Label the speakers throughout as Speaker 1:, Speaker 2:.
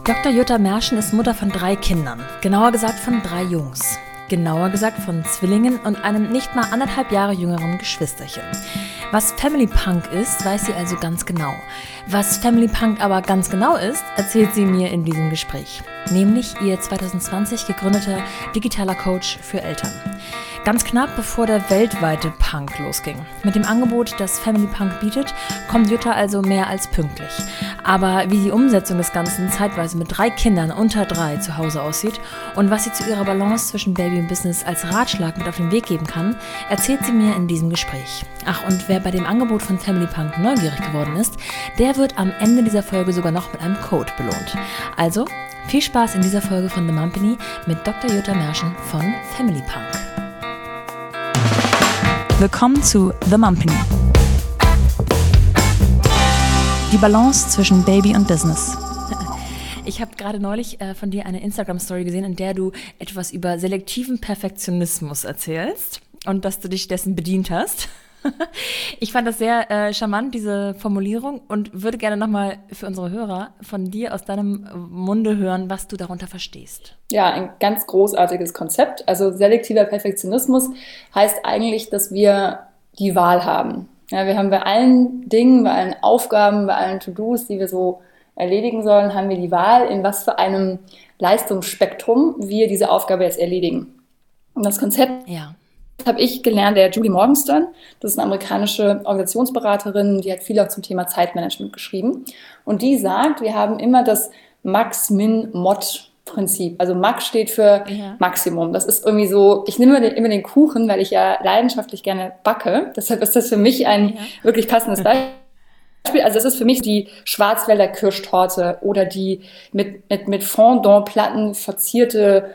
Speaker 1: Dr. Jutta Merschen ist Mutter von 3 Kindern, genauer gesagt von 3 Jungs. Genauer gesagt von Zwillingen und einem nicht mal 1,5 Jahre jüngeren Geschwisterchen. Was Family Punk ist, weiß sie also ganz genau. Was Family Punk aber ganz genau ist, erzählt sie mir in diesem Gespräch. Nämlich ihr 2020 gegründeter digitaler Coach für Eltern. Ganz knapp bevor der weltweite Punk losging. Mit dem Angebot, das Family Punk bietet, kommt Jutta also mehr als pünktlich. Aber wie die Umsetzung des Ganzen zeitweise mit 3 Kindern unter 3 zu Hause aussieht und was sie zu ihrer Balance zwischen Baby und Business als Ratschlag mit auf den Weg geben kann, erzählt sie mir in diesem Gespräch. Ach, und wer bei dem Angebot von Family Punk neugierig geworden ist, der wird am Ende dieser Folge sogar noch mit einem Code belohnt. Also, viel Spaß in dieser Folge von The Mumpany mit Dr. Jutta Merschen von Family Punk. Willkommen zu The Mumpany. Die Balance zwischen Baby und Business. Ich habe gerade neulich von dir eine Instagram-Story gesehen, in der du etwas über selektiven Perfektionismus erzählst und dass du dich dessen bedient hast. Ich fand das sehr charmant, diese Formulierung, und würde gerne nochmal für unsere Hörer von dir aus deinem Munde hören, was du darunter verstehst.
Speaker 2: Ja, ein ganz großartiges Konzept. Also selektiver Perfektionismus heißt eigentlich, dass wir die Wahl haben. Ja, wir haben bei allen Dingen, bei allen Aufgaben, bei allen To-Dos, die wir so erledigen sollen, haben wir die Wahl, in was für einem Leistungsspektrum wir diese Aufgabe jetzt erledigen. Und das Konzept habe ich gelernt, der Julie Morgenstern. Das ist eine amerikanische Organisationsberaterin, die hat viel auch zum Thema Zeitmanagement geschrieben. Und die sagt, wir haben immer das Max-Min-Mod-Prinzip. Also Max steht für Maximum. Das ist irgendwie so, ich nehme immer den Kuchen, weil ich ja leidenschaftlich gerne backe. Deshalb ist das für mich ein wirklich passendes Beispiel. Also das ist für mich die Schwarzwälder Kirschtorte oder die mit Fondant-Platten verzierte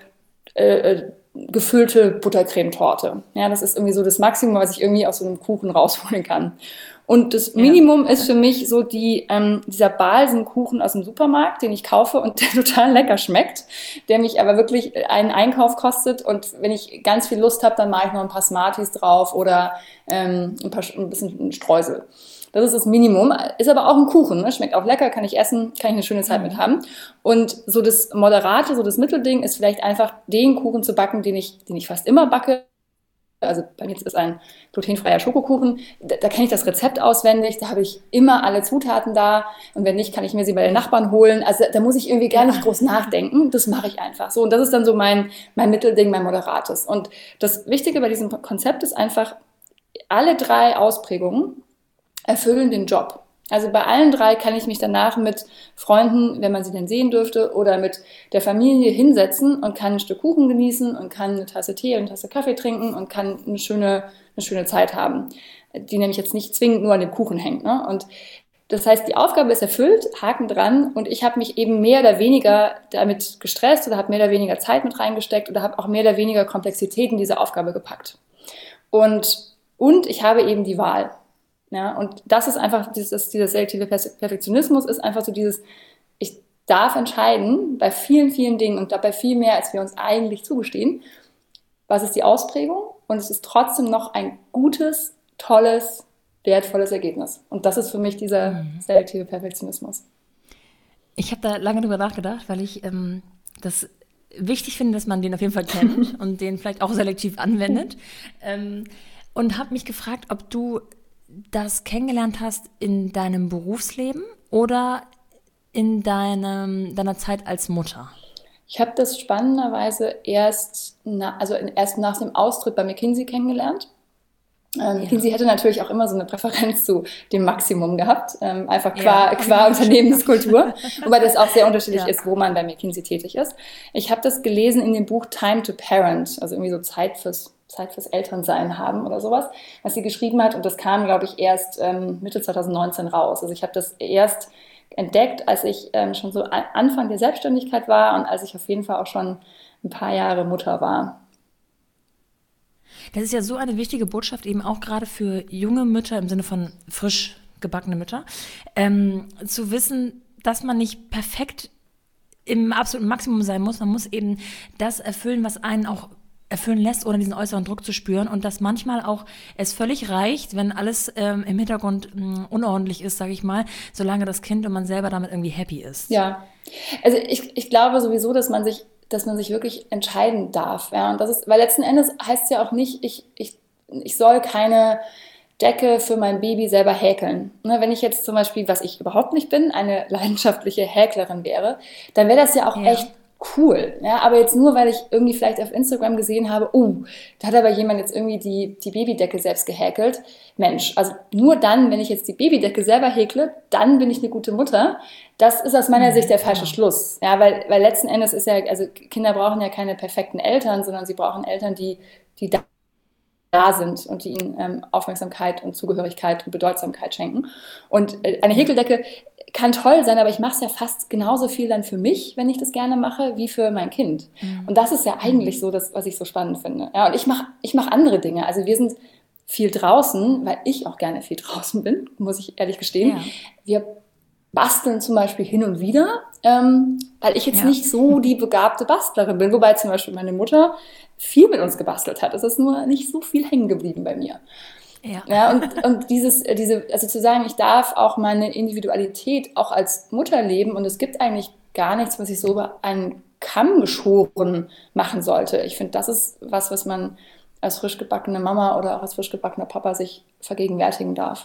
Speaker 2: gefüllte Buttercremetorte. Ja, das ist irgendwie so das Maximum, was ich irgendwie aus so einem Kuchen rausholen kann. Und das Minimum ist für mich so dieser Balsenkuchen aus dem Supermarkt, den ich kaufe und der total lecker schmeckt, der mich aber wirklich einen Einkauf kostet. Und wenn ich ganz viel Lust habe, dann mache ich noch ein paar Smarties drauf oder ein bisschen Streusel. Das ist das Minimum, ist aber auch ein Kuchen, ne? Schmeckt auch lecker, kann ich essen, kann ich eine schöne Zeit mit haben. Und so das Moderate, so das Mittelding ist vielleicht einfach den Kuchen zu backen, den ich fast immer backe. Also bei mir ist es ein glutenfreier Schokokuchen. Da kenne ich das Rezept auswendig, da habe ich immer alle Zutaten da. Und wenn nicht, kann ich mir sie bei den Nachbarn holen. Also da muss ich irgendwie gar nicht groß nachdenken. Das mache ich einfach so. Und das ist dann so mein Mittelding, mein Moderates. Und das Wichtige bei diesem Konzept ist einfach, alle 3 Ausprägungen erfüllen den Job. Also bei allen 3 kann ich mich danach mit Freunden, wenn man sie denn sehen dürfte, oder mit der Familie hinsetzen und kann ein Stück Kuchen genießen und kann eine Tasse Tee und eine Tasse Kaffee trinken und kann eine schöne Zeit haben, die nämlich jetzt nicht zwingend nur an dem Kuchen hängt, ne? Und das heißt, die Aufgabe ist erfüllt, Haken dran, und ich habe mich eben mehr oder weniger damit gestresst oder habe mehr oder weniger Zeit mit reingesteckt oder habe auch mehr oder weniger Komplexität in diese Aufgabe gepackt. Und ich habe eben die Wahl. Ja, und das ist einfach, dieser selektive Perfektionismus ist einfach so dieses, ich darf entscheiden bei vielen, vielen Dingen und dabei viel mehr, als wir uns eigentlich zugestehen, was ist die Ausprägung, und es ist trotzdem noch ein gutes, tolles, wertvolles Ergebnis. Und das ist für mich dieser selektive Perfektionismus.
Speaker 1: Ich habe da lange drüber nachgedacht, weil ich das wichtig finde, dass man den auf jeden Fall kennt und den vielleicht auch selektiv anwendet. Und habe mich gefragt, ob du das kennengelernt hast in deinem Berufsleben oder in deiner Zeit als Mutter?
Speaker 2: Ich habe das spannenderweise erst nach dem Austritt bei McKinsey kennengelernt. McKinsey hätte natürlich auch immer so eine Präferenz zu dem Maximum gehabt, einfach qua Unternehmenskultur, wobei das auch sehr unterschiedlich ist, wo man bei McKinsey tätig ist. Ich habe das gelesen in dem Buch Time to Parent, also irgendwie so Zeit fürs Elternsein haben oder sowas, was sie geschrieben hat. Und das kam, glaube ich, erst Mitte 2019 raus. Also ich habe das erst entdeckt, als ich schon so Anfang der Selbstständigkeit war und als ich auf jeden Fall auch schon ein paar Jahre Mutter war.
Speaker 1: Das ist ja so eine wichtige Botschaft, eben auch gerade für junge Mütter im Sinne von frisch gebackene Mütter, zu wissen, dass man nicht perfekt im absoluten Maximum sein muss. Man muss eben das erfüllen, was einen auch erfüllen lässt, ohne diesen äußeren Druck zu spüren und dass manchmal auch es völlig reicht, wenn alles im Hintergrund unordentlich ist, sage ich mal, solange das Kind und man selber damit irgendwie happy ist.
Speaker 2: Ja, also ich glaube sowieso, dass man sich wirklich entscheiden darf. Ja? Und das ist, weil letzten Endes heißt es ja auch nicht, ich soll keine Decke für mein Baby selber häkeln. Ne, wenn ich jetzt zum Beispiel, was ich überhaupt nicht bin, eine leidenschaftliche Häklerin wäre, dann wäre das ja auch echt cool. Ja? Aber jetzt nur, weil ich irgendwie vielleicht auf Instagram gesehen habe, da hat aber jemand jetzt irgendwie die Babydecke selbst gehäkelt. Mensch, also nur dann, wenn ich jetzt die Babydecke selber häkle, dann bin ich eine gute Mutter. Das ist aus meiner Sicht der falsche Schluss. Ja, weil letzten Endes ist ja, also Kinder brauchen ja keine perfekten Eltern, sondern sie brauchen Eltern, die da sind und die ihnen Aufmerksamkeit und Zugehörigkeit und Bedeutsamkeit schenken. Und eine Häkeldecke kann toll sein, aber ich mache es ja fast genauso viel dann für mich, wenn ich das gerne mache, wie für mein Kind. Und das ist ja eigentlich so das, was ich so spannend finde. Ja, und ich mach andere Dinge. Also wir sind viel draußen, weil ich auch gerne viel draußen bin, muss ich ehrlich gestehen. Ja. Wir basteln zum Beispiel hin und wieder, weil ich jetzt nicht so die begabte Bastlerin bin, wobei zum Beispiel meine Mutter viel mit uns gebastelt hat. Es ist nur nicht so viel hängen geblieben bei mir. Ja, und also zu sagen, ich darf auch meine Individualität auch als Mutter leben und es gibt eigentlich gar nichts, was ich so über einen Kamm geschoren machen sollte. Ich finde, das ist was man als frisch gebackene Mama oder auch als frisch gebackener Papa sich vergegenwärtigen darf.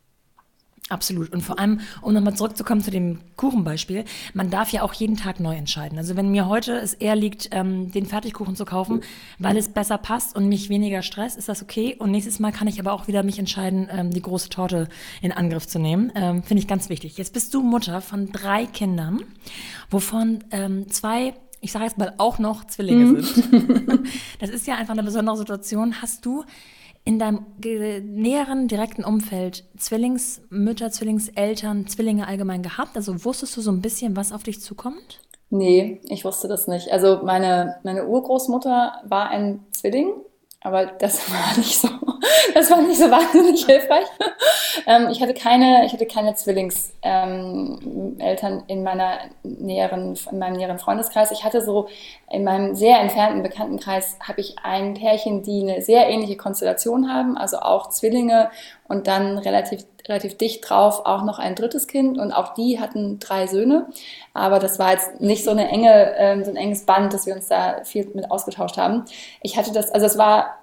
Speaker 1: Absolut. Und vor allem, um nochmal zurückzukommen zu dem Kuchenbeispiel, man darf ja auch jeden Tag neu entscheiden. Also wenn mir heute es eher liegt, den Fertigkuchen zu kaufen, weil es besser passt und mich weniger stresst, ist das okay. Und nächstes Mal kann ich aber auch wieder mich entscheiden, die große Torte in Angriff zu nehmen. Finde ich ganz wichtig. Jetzt bist du Mutter von 3 Kindern, wovon 2, ich sage jetzt mal, auch noch Zwillinge sind. Das ist ja einfach eine besondere Situation. Hast du in deinem näheren, direkten Umfeld Zwillingsmütter, Zwillingseltern, Zwillinge allgemein gehabt? Also wusstest du so ein bisschen, was auf dich zukommt?
Speaker 2: Nee, ich wusste das nicht. Also meine Urgroßmutter war ein Zwilling, aber das war nicht so wahnsinnig hilfreich. Ich hatte keine Zwillingseltern in meinem näheren Freundeskreis. Ich hatte so in meinem sehr entfernten Bekanntenkreis habe ich ein Pärchen, die eine sehr ähnliche Konstellation haben, also auch Zwillinge und dann relativ dicht drauf auch noch ein drittes Kind und auch die hatten 3 Söhne. Aber das war jetzt nicht so ein enges Band, dass wir uns da viel mit ausgetauscht haben. Ich hatte das, also es war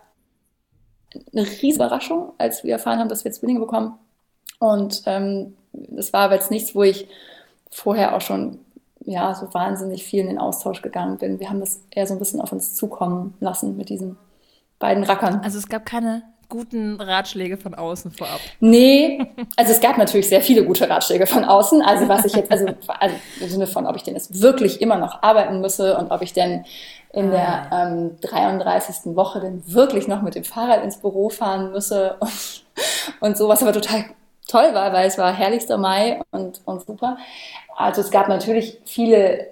Speaker 2: eine riesige Überraschung, als wir erfahren haben, dass wir Zwillinge bekommen. Und das war aber jetzt nichts, wo ich vorher auch schon so wahnsinnig viel in den Austausch gegangen bin. Wir haben das eher so ein bisschen auf uns zukommen lassen mit diesen beiden Rackern.
Speaker 1: Also es gab keine guten Ratschläge von außen vorab?
Speaker 2: Nee, also es gab natürlich sehr viele gute Ratschläge von außen. Also was ich jetzt, also im Sinne von, ob ich denn jetzt wirklich immer noch arbeiten müsse und ob ich denn in der 33. Woche denn wirklich noch mit dem Fahrrad ins Büro fahren müsse und sowas aber total toll war, weil es war herrlichster Mai und super. Also es gab natürlich viele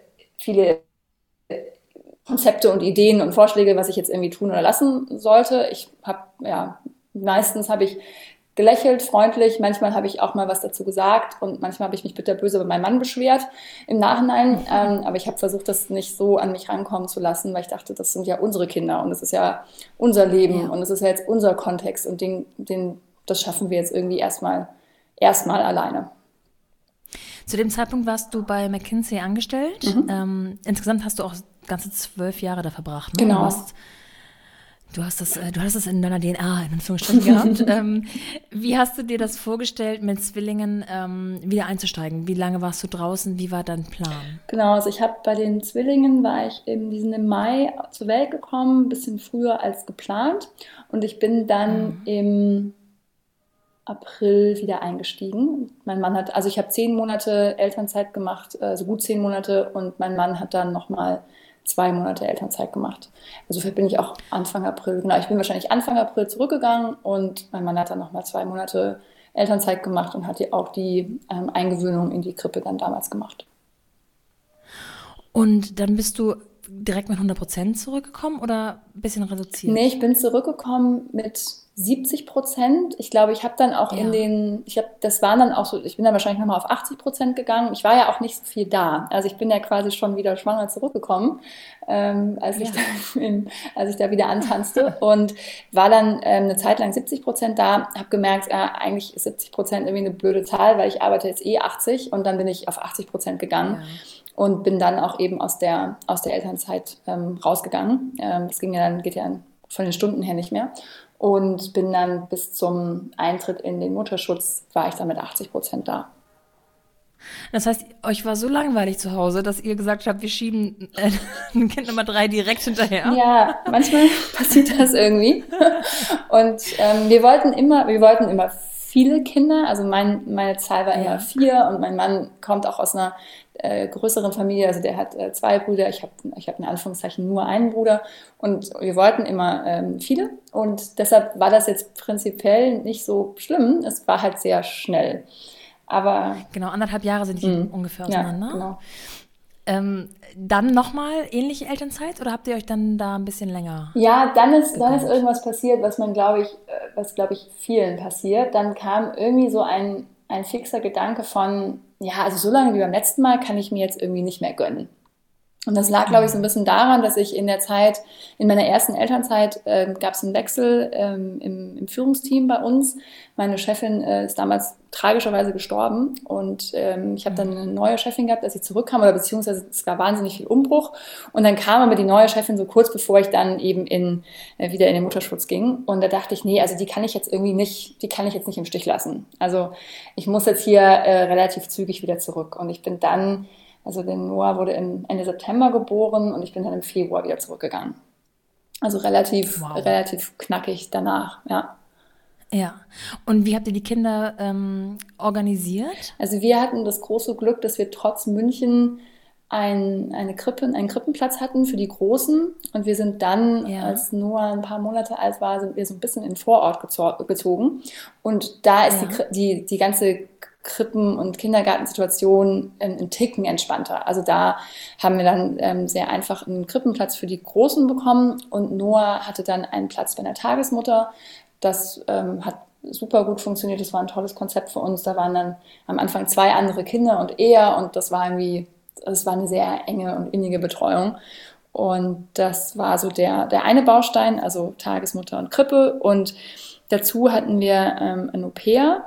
Speaker 2: Konzepte und Ideen und Vorschläge, was ich jetzt irgendwie tun oder lassen sollte. Meistens habe ich gelächelt, freundlich, manchmal habe ich auch mal was dazu gesagt und manchmal habe ich mich bitterböse bei meinem Mann beschwert im Nachhinein, aber ich habe versucht, das nicht so an mich rankommen zu lassen, weil ich dachte, das sind ja unsere Kinder und das ist ja unser Leben und das ist ja jetzt unser Kontext und das schaffen wir jetzt irgendwie erstmal alleine.
Speaker 1: Zu dem Zeitpunkt warst du bei McKinsey angestellt. Insgesamt hast du auch ganze 12 Jahre da verbracht. Ne?
Speaker 2: Genau.
Speaker 1: Du hast es in deiner DNA in Anführungsstrichen gehabt. Wie hast du dir das vorgestellt, mit Zwillingen wieder einzusteigen? Wie lange warst du draußen? Wie war dein Plan?
Speaker 2: Genau, also ich habe bei den Zwillingen im Mai zur Welt gekommen, ein bisschen früher als geplant. Und ich bin dann im April wieder eingestiegen. Mein Mann ich habe 10 Monate Elternzeit gemacht, also gut 10 Monate, und mein Mann hat dann nochmal 2 Monate Elternzeit gemacht. Insofern bin ich auch Anfang April, ich bin wahrscheinlich Anfang April zurückgegangen und mein Mann hat dann nochmal 2 Monate Elternzeit gemacht und hat auch die Eingewöhnung in die Krippe dann damals gemacht.
Speaker 1: Und dann bist du direkt mit 100% zurückgekommen oder ein bisschen reduziert?
Speaker 2: Nee, ich bin zurückgekommen mit 70%. Ich glaube, ich habe dann auch das waren dann auch so, ich bin dann wahrscheinlich nochmal auf 80% gegangen. Ich war ja auch nicht so viel da. Also ich bin ja quasi schon wieder schwanger zurückgekommen, als ich da wieder antanzte und war dann eine Zeit lang 70% da, habe gemerkt, eigentlich ist 70% irgendwie eine blöde Zahl, weil ich arbeite jetzt 80 und dann bin ich auf 80% gegangen. Ja. Und bin dann auch eben aus der Elternzeit rausgegangen. Das geht ja von den Stunden her nicht mehr. Und bin dann bis zum Eintritt in den Mutterschutz, war ich dann mit 80% da.
Speaker 1: Das heißt, euch war so langweilig zu Hause, dass ihr gesagt habt, wir schieben Kind Nummer 3 direkt hinterher?
Speaker 2: Ja, manchmal passiert das irgendwie. Und wir wollten immer viele Kinder. Also meine Zahl war immer 4 und mein Mann kommt auch aus einer größeren Familie. Also der hat 2 Brüder. Ich hab in Anführungszeichen nur einen Bruder. Und wir wollten immer viele. Und deshalb war das jetzt prinzipiell nicht so schlimm. Es war halt sehr schnell. Aber
Speaker 1: genau, 1,5 Jahre sind die ungefähr auseinander.
Speaker 2: Ja, genau.
Speaker 1: Dann nochmal ähnliche Elternzeit oder habt ihr euch dann da ein bisschen länger?
Speaker 2: Ja, dann ist irgendwas passiert, was glaube ich, vielen passiert. Dann kam irgendwie so ein fixer Gedanke von, ja, also so lange wie beim letzten Mal kann ich mir jetzt irgendwie nicht mehr gönnen. Und das lag, glaube ich, so ein bisschen daran, dass ich in meiner ersten Elternzeit, gab es einen Wechsel im Führungsteam bei uns. Meine Chefin ist damals tragischerweise gestorben und ich habe dann eine neue Chefin gehabt, als ich zurückkam, oder beziehungsweise es war wahnsinnig viel Umbruch. Und dann kam aber die neue Chefin so kurz, bevor ich dann eben wieder in den Mutterschutz ging. Und da dachte ich, nee, also die kann ich jetzt nicht im Stich lassen. Also ich muss jetzt hier relativ zügig wieder zurück. Und ich bin dann, also der Noah wurde Ende September geboren und ich bin dann im Februar wieder zurückgegangen. Also relativ knackig danach, ja.
Speaker 1: Ja. Und wie habt ihr die Kinder organisiert?
Speaker 2: Also wir hatten das große Glück, dass wir trotz München einen Krippenplatz hatten für die Großen. Und wir sind dann, als Noah ein paar Monate alt war, sind wir so ein bisschen in den Vorort gezogen. Und da ist die ganze Krippen- und Kindergartensituation ein Ticken entspannter. Also da haben wir dann sehr einfach einen Krippenplatz für die Großen bekommen und Noah hatte dann einen Platz bei einer Tagesmutter. Das hat super gut funktioniert. Das war ein tolles Konzept für uns. Da waren dann am Anfang 2 andere Kinder und er und das war eine sehr enge und innige Betreuung. Und das war so der eine Baustein, also Tagesmutter und Krippe. Und dazu hatten wir ein Au-pair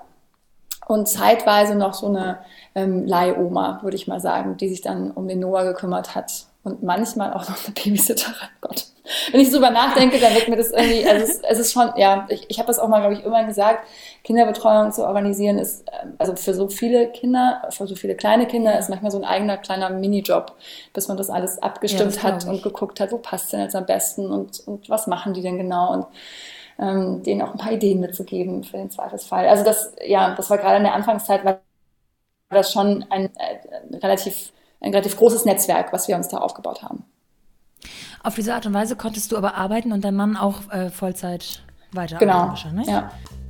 Speaker 2: und zeitweise noch so eine Leihoma, würde ich mal sagen, die sich dann um den Noah gekümmert hat. Und manchmal auch noch eine Babysitterin. Gott. Wenn ich so drüber nachdenke, dann wird mir das irgendwie, also es ist schon, ja, ich habe das auch mal, glaube ich, irgendwann gesagt, Kinderbetreuung zu organisieren ist, also für so viele kleine Kinder ist manchmal so ein eigener kleiner Minijob, bis man das alles abgestimmt hat und geguckt hat, wo passt es denn jetzt am besten und was machen die denn genau und denen auch ein paar Ideen mitzugeben für den Zweifelsfall. Also das war gerade in der Anfangszeit, war das schon ein relativ großes Netzwerk, was wir uns da aufgebaut haben.
Speaker 1: Auf diese Art und Weise konntest du aber arbeiten und dein Mann auch Vollzeit weiterarbeiten wahrscheinlich?
Speaker 2: Genau, ja.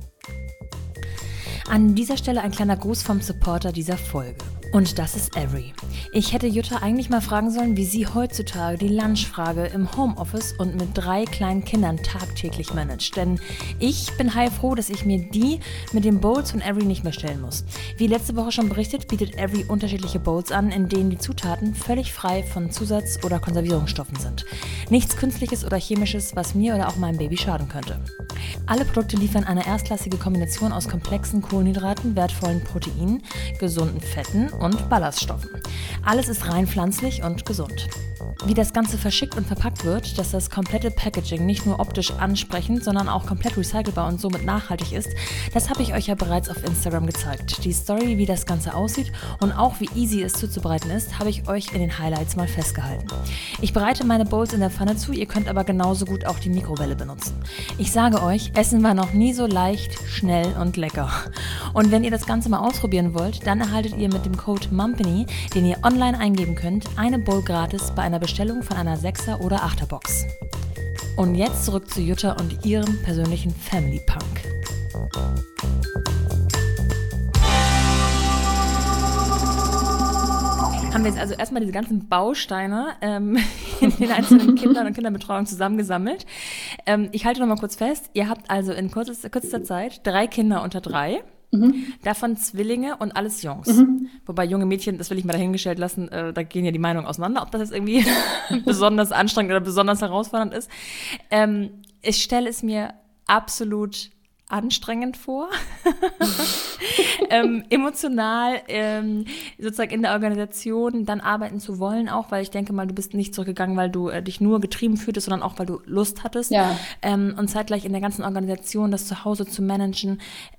Speaker 1: An dieser Stelle ein kleiner Gruß vom Supporter dieser Folge. Und das ist Every. Ich hätte Jutta eigentlich mal fragen sollen, wie sie heutzutage die Lunchfrage im Homeoffice und mit 3 kleinen Kindern tagtäglich managt. Denn ich bin heilfroh, dass ich mir die mit den Bowls von Every nicht mehr stellen muss. Wie letzte Woche schon berichtet, bietet Every unterschiedliche Bowls an, in denen die Zutaten völlig frei von Zusatz- oder Konservierungsstoffen sind. Nichts Künstliches oder Chemisches, was mir oder auch meinem Baby schaden könnte. Alle Produkte liefern eine erstklassige Kombination aus komplexen Kohlenhydraten, wertvollen Proteinen, gesunden Fetten und Ballaststoffen. Alles ist rein pflanzlich und gesund. Wie das Ganze verschickt und verpackt wird, dass das komplette Packaging nicht nur optisch ansprechend, sondern auch komplett recycelbar und somit nachhaltig ist, das habe ich euch ja bereits auf Instagram gezeigt. Die Story, wie das Ganze aussieht und auch wie easy es zuzubereiten ist, habe ich euch in den Highlights mal festgehalten. Ich bereite meine Bowls in der Pfanne zu, ihr könnt aber genauso gut auch die Mikrowelle benutzen. Ich sage euch, Essen war noch nie so leicht, schnell und lecker. Und wenn ihr das Ganze mal ausprobieren wollt, dann erhaltet ihr mit dem Code MUMPANY, den ihr online eingeben könnt, eine Bowl gratis bei einer Bestellung von einer 6er oder 8er Box. Und jetzt zurück zu Jutta und ihrem persönlichen Family Punk. Haben wir jetzt also erstmal diese ganzen Bausteine in den einzelnen Kindern und Kinderbetreuung zusammengesammelt. Ich halte noch mal kurz fest, ihr habt also in kürzester Zeit 3 Kinder unter 3, davon Zwillinge und alles Jungs. Wobei junge Mädchen, das will ich mal dahingestellt lassen, da gehen ja die Meinungen auseinander, ob das jetzt irgendwie besonders anstrengend oder besonders herausfordernd ist. Ich stelle es mir absolut anstrengend vor, emotional, sozusagen in der Organisation dann arbeiten zu wollen auch, weil ich denke mal, du bist nicht zurückgegangen, weil du dich nur getrieben fühltest, sondern auch, weil du Lust hattest.
Speaker 2: Ja.
Speaker 1: Und zeitgleich in der ganzen Organisation, das zu Hause zu managen.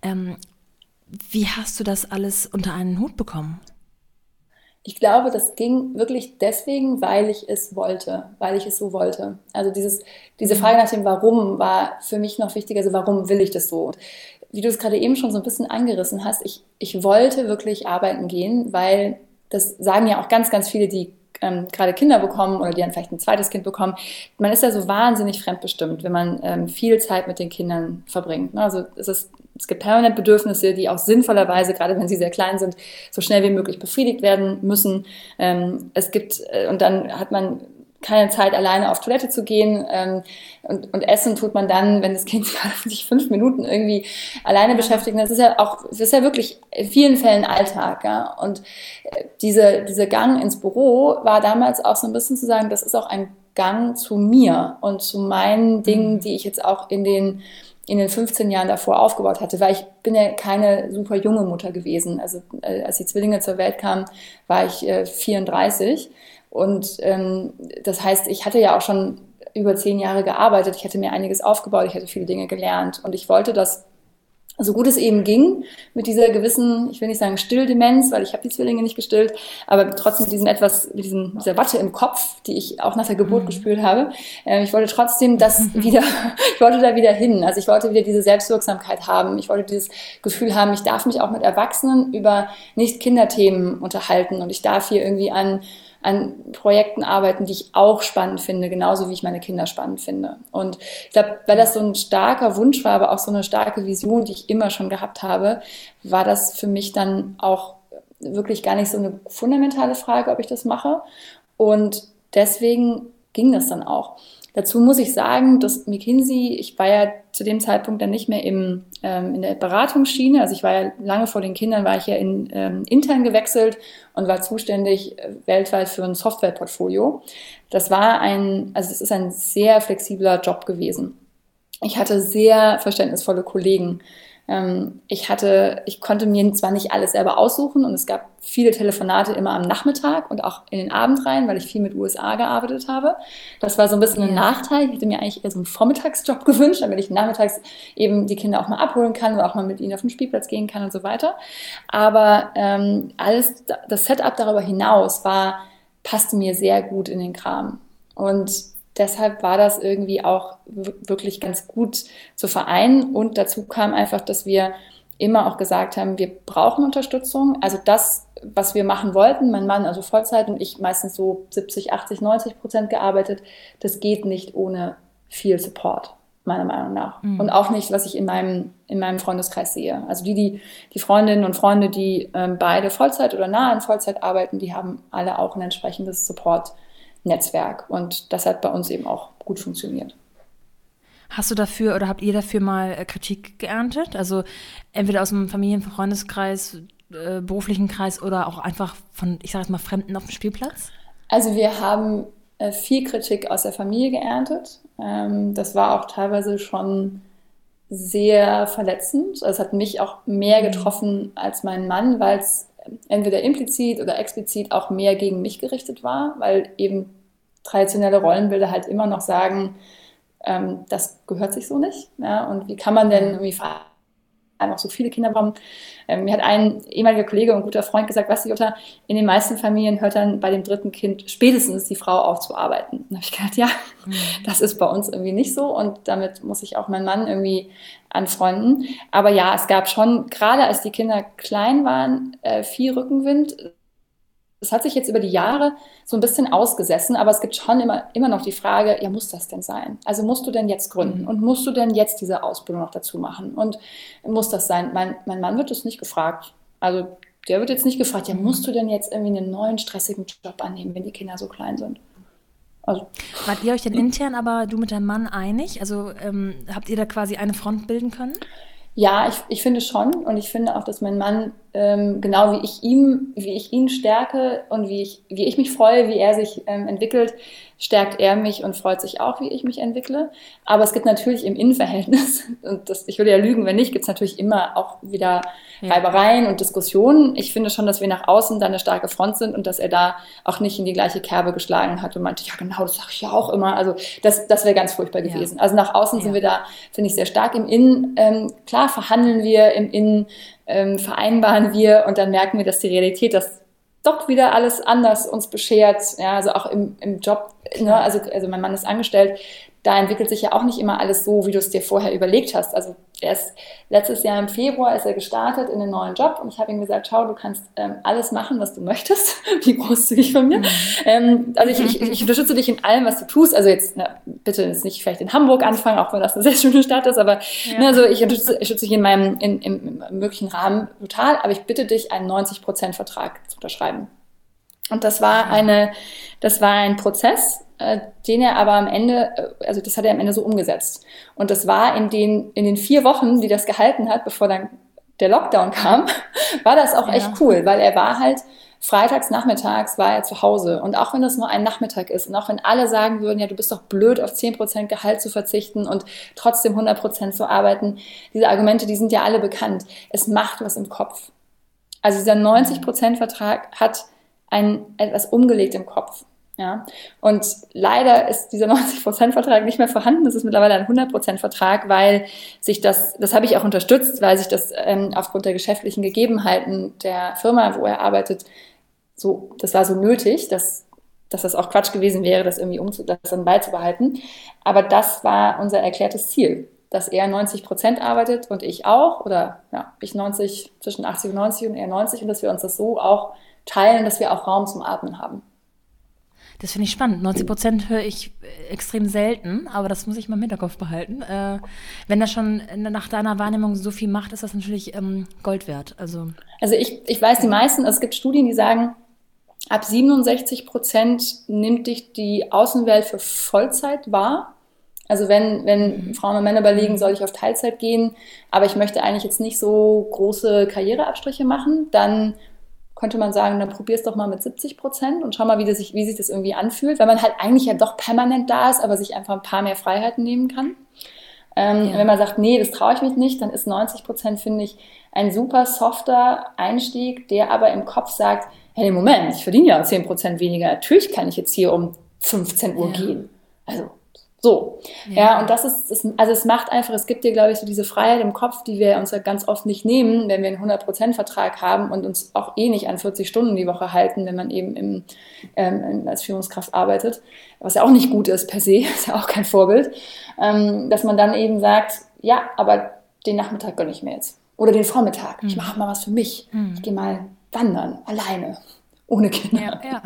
Speaker 1: Wie hast du das alles unter einen Hut bekommen?
Speaker 2: Ich glaube, das ging wirklich deswegen, weil ich es wollte, weil ich es so wollte. Also diese Frage nach dem Warum war für mich noch wichtiger, also warum will ich das so? Und wie du es gerade eben schon so ein bisschen angerissen hast, ich wollte wirklich arbeiten gehen, weil das sagen ja auch ganz, ganz viele, die gerade Kinder bekommen oder die dann vielleicht ein zweites Kind bekommen. Man ist ja so wahnsinnig fremdbestimmt, wenn man viel Zeit mit den Kindern verbringt. Ne? Also es gibt permanent Bedürfnisse, die auch sinnvollerweise, gerade wenn sie sehr klein sind, so schnell wie möglich befriedigt werden müssen. Und dann hat man keine Zeit, alleine auf Toilette zu gehen. Und essen tut man dann, wenn das Kind sich 5 Minuten irgendwie alleine beschäftigt. Das ist ja wirklich in vielen Fällen Alltag. Ja? Und diese Gang ins Büro war damals auch so ein bisschen zu sagen, das ist auch ein Gang zu mir und zu meinen Dingen, die ich jetzt auch in den 15 Jahren davor aufgebaut hatte, weil ich bin ja keine super junge Mutter gewesen. Also als die Zwillinge zur Welt kamen, war ich 34 und das heißt, ich hatte ja auch schon über 10 Jahre gearbeitet, ich hatte mir einiges aufgebaut, ich hatte viele Dinge gelernt und ich wollte das so gut es eben ging, mit dieser gewissen, ich will nicht sagen Stilldemenz, weil ich habe die Zwillinge nicht gestillt, aber trotzdem mit dieser Watte im Kopf, die ich auch nach der Geburt gespürt habe. Ich wollte trotzdem ich wollte da wieder hin. Also ich wollte wieder diese Selbstwirksamkeit haben. Ich wollte dieses Gefühl haben, ich darf mich auch mit Erwachsenen über Nicht-Kinderthemen unterhalten und ich darf hier irgendwie an Projekten arbeiten, die ich auch spannend finde, genauso wie ich meine Kinder spannend finde. Und ich glaube, weil das so ein starker Wunsch war, aber auch so eine starke Vision, die ich immer schon gehabt habe, war das für mich dann auch wirklich gar nicht so eine fundamentale Frage, ob ich das mache. Und deswegen ging das dann auch. Dazu muss ich sagen, dass McKinsey, ich war ja zu dem Zeitpunkt dann nicht mehr in der Beratungsschiene, also ich war ja lange vor den Kindern, war ich ja intern gewechselt und war zuständig weltweit für ein Softwareportfolio. Das ist ein sehr flexibler Job gewesen. Ich hatte sehr verständnisvolle Kollegen. Ich konnte mir zwar nicht alles selber aussuchen und es gab viele Telefonate immer am Nachmittag und auch in den Abend rein, weil ich viel mit USA gearbeitet habe. Das war so ein bisschen ein Nachteil. Ich hätte mir eigentlich eher so einen Vormittagsjob gewünscht, damit ich nachmittags eben die Kinder auch mal abholen kann oder auch mal mit ihnen auf den Spielplatz gehen kann und so weiter. Aber das Setup darüber hinaus passte mir sehr gut in den Kram. Und deshalb war das irgendwie auch wirklich ganz gut zu vereinen. Und dazu kam einfach, dass wir immer auch gesagt haben, wir brauchen Unterstützung. Also das, was wir machen wollten, mein Mann also Vollzeit und ich meistens so 70, 80, 90% gearbeitet, das geht nicht ohne viel Support, meiner Meinung nach. Mhm. Und auch nicht, was ich in meinem Freundeskreis sehe. Also die Freundinnen und Freunde, die beide Vollzeit oder nah an Vollzeit arbeiten, die haben alle auch ein entsprechendes Support-Netzwerk. Und das hat bei uns eben auch gut funktioniert.
Speaker 1: Hast du dafür oder habt ihr dafür mal Kritik geerntet? Also entweder aus dem Freundeskreis, beruflichen Kreis oder auch einfach von, ich sage jetzt mal, Fremden auf dem Spielplatz?
Speaker 2: Also wir haben viel Kritik aus der Familie geerntet. Das war auch teilweise schon sehr verletzend. Also es hat mich auch mehr getroffen als meinen Mann, weil es entweder implizit oder explizit auch mehr gegen mich gerichtet war, weil eben traditionelle Rollenbilder halt immer noch sagen, das gehört sich so nicht. Ja? Und wie kann man denn irgendwie einfach so viele Kinder bekommen? Mir hat ein ehemaliger Kollege und guter Freund gesagt, weißt du, Jutta, in den meisten Familien hört dann bei dem 3. Kind spätestens die Frau auf zu arbeiten. Da habe ich gedacht, ja, das ist bei uns irgendwie nicht so und damit muss ich auch meinen Mann irgendwie anfreunden. Aber ja, es gab schon, gerade als die Kinder klein waren, viel Rückenwind. Das hat sich jetzt über die Jahre so ein bisschen ausgesessen, aber es gibt schon immer noch die Frage, ja, muss das denn sein? Also musst du denn jetzt gründen und musst du denn jetzt diese Ausbildung noch dazu machen? Und muss das sein? Mein Mann wird das nicht gefragt. Also der wird jetzt nicht gefragt, ja, musst du denn jetzt irgendwie einen neuen stressigen Job annehmen, wenn die Kinder so klein sind? Also,
Speaker 1: Wart ihr euch denn intern, aber du mit deinem Mann einig? Also habt ihr da quasi eine Front bilden können?
Speaker 2: ja, ich finde schon und ich finde auch, dass mein Mann, genau wie ich ihn stärke und wie ich mich freue, wie er sich entwickelt, stärkt er mich und freut sich auch, wie ich mich entwickle. Aber es gibt natürlich im Innenverhältnis, und ich würde ja lügen, wenn nicht, gibt es natürlich immer auch wieder Reibereien und Diskussionen. Ich finde schon, dass wir nach außen da eine starke Front sind und dass er da auch nicht in die gleiche Kerbe geschlagen hat und meinte, ja genau, das sage ich ja auch immer. Also das wäre ganz furchtbar gewesen. Also nach außen sind wir da, finde ich, sehr stark. Im Innen, klar verhandeln wir, im Innen vereinbaren wir und dann merken wir, dass die Realität das doch wieder alles anders uns beschert. Ja, also auch im Job, ne? Also mein Mann ist angestellt, da entwickelt sich ja auch nicht immer alles so, wie du es dir vorher überlegt hast. Also letztes Jahr im Februar ist er gestartet in einen neuen Job und ich habe ihm gesagt, schau, du kannst alles machen, was du möchtest. Wie großzügig von mir. Also ich unterstütze dich in allem, was du tust. Also jetzt, bitte jetzt nicht vielleicht in Hamburg anfangen, auch wenn das eine sehr schöne Stadt ist, aber also ich unterstütze dich im möglichen Rahmen total, aber ich bitte dich, einen 90%-Vertrag zu unterschreiben. Und das war ein Prozess, den er aber am Ende, also das hat er am Ende so umgesetzt. Und das war in den 4 Wochen, die das gehalten hat, bevor dann der Lockdown kam, war das auch echt cool, weil er war halt freitags, nachmittags war er zu Hause. Und auch wenn das nur ein Nachmittag ist und auch wenn alle sagen würden, ja, du bist doch blöd, auf 10% Gehalt zu verzichten und trotzdem 100% zu arbeiten, diese Argumente, die sind ja alle bekannt. Es macht was im Kopf. Also dieser 90%-Vertrag hat etwas umgelegt im Kopf. Ja, und leider ist dieser 90%-Vertrag nicht mehr vorhanden. Das ist mittlerweile ein 100%-Vertrag, weil sich das habe ich auch unterstützt, weil sich das aufgrund der geschäftlichen Gegebenheiten der Firma, wo er arbeitet, das war so nötig, dass das auch Quatsch gewesen wäre, das irgendwie das dann beizubehalten. Aber das war unser erklärtes Ziel, dass er 90% arbeitet und ich auch, oder ja, ich 90, zwischen 80 und 90 und er 90 und dass wir uns das so auch teilen, dass wir auch Raum zum Atmen haben.
Speaker 1: Das finde ich spannend. 90% höre ich extrem selten, aber das muss ich mal im Hinterkopf behalten. Wenn das schon nach deiner Wahrnehmung so viel macht, ist das natürlich Gold wert. Also
Speaker 2: ich weiß, die meisten, es gibt Studien, die sagen, ab 67% nimmt dich die Außenwelt für Vollzeit wahr. Also wenn Frauen und Männer überlegen, soll ich auf Teilzeit gehen, aber ich möchte eigentlich jetzt nicht so große Karriereabstriche machen, dann könnte man sagen, dann probier es doch mal mit 70% und schau mal, wie sich das irgendwie anfühlt, weil man halt eigentlich ja doch permanent da ist, aber sich einfach ein paar mehr Freiheiten nehmen kann. Wenn man sagt, nee, das traue ich mich nicht, dann ist 90%, finde ich, ein super softer Einstieg, der aber im Kopf sagt, hey, Moment, ich verdiene ja 10% weniger, natürlich kann ich jetzt hier um 15 Uhr gehen. Also so. Ja, und es macht einfach, es gibt dir, glaube ich, so diese Freiheit im Kopf, die wir uns ja ganz oft nicht nehmen, wenn wir einen 100%-Vertrag haben und uns auch nicht an 40 Stunden die Woche halten, wenn man eben als Führungskraft arbeitet, was ja auch nicht gut ist per se, ist ja auch kein Vorbild, dass man dann eben sagt, ja, aber den Nachmittag gönne ich mir jetzt. Oder den Vormittag. Ich mache mal was für mich. Ich gehe mal wandern, alleine, ohne Kinder.
Speaker 1: Ja.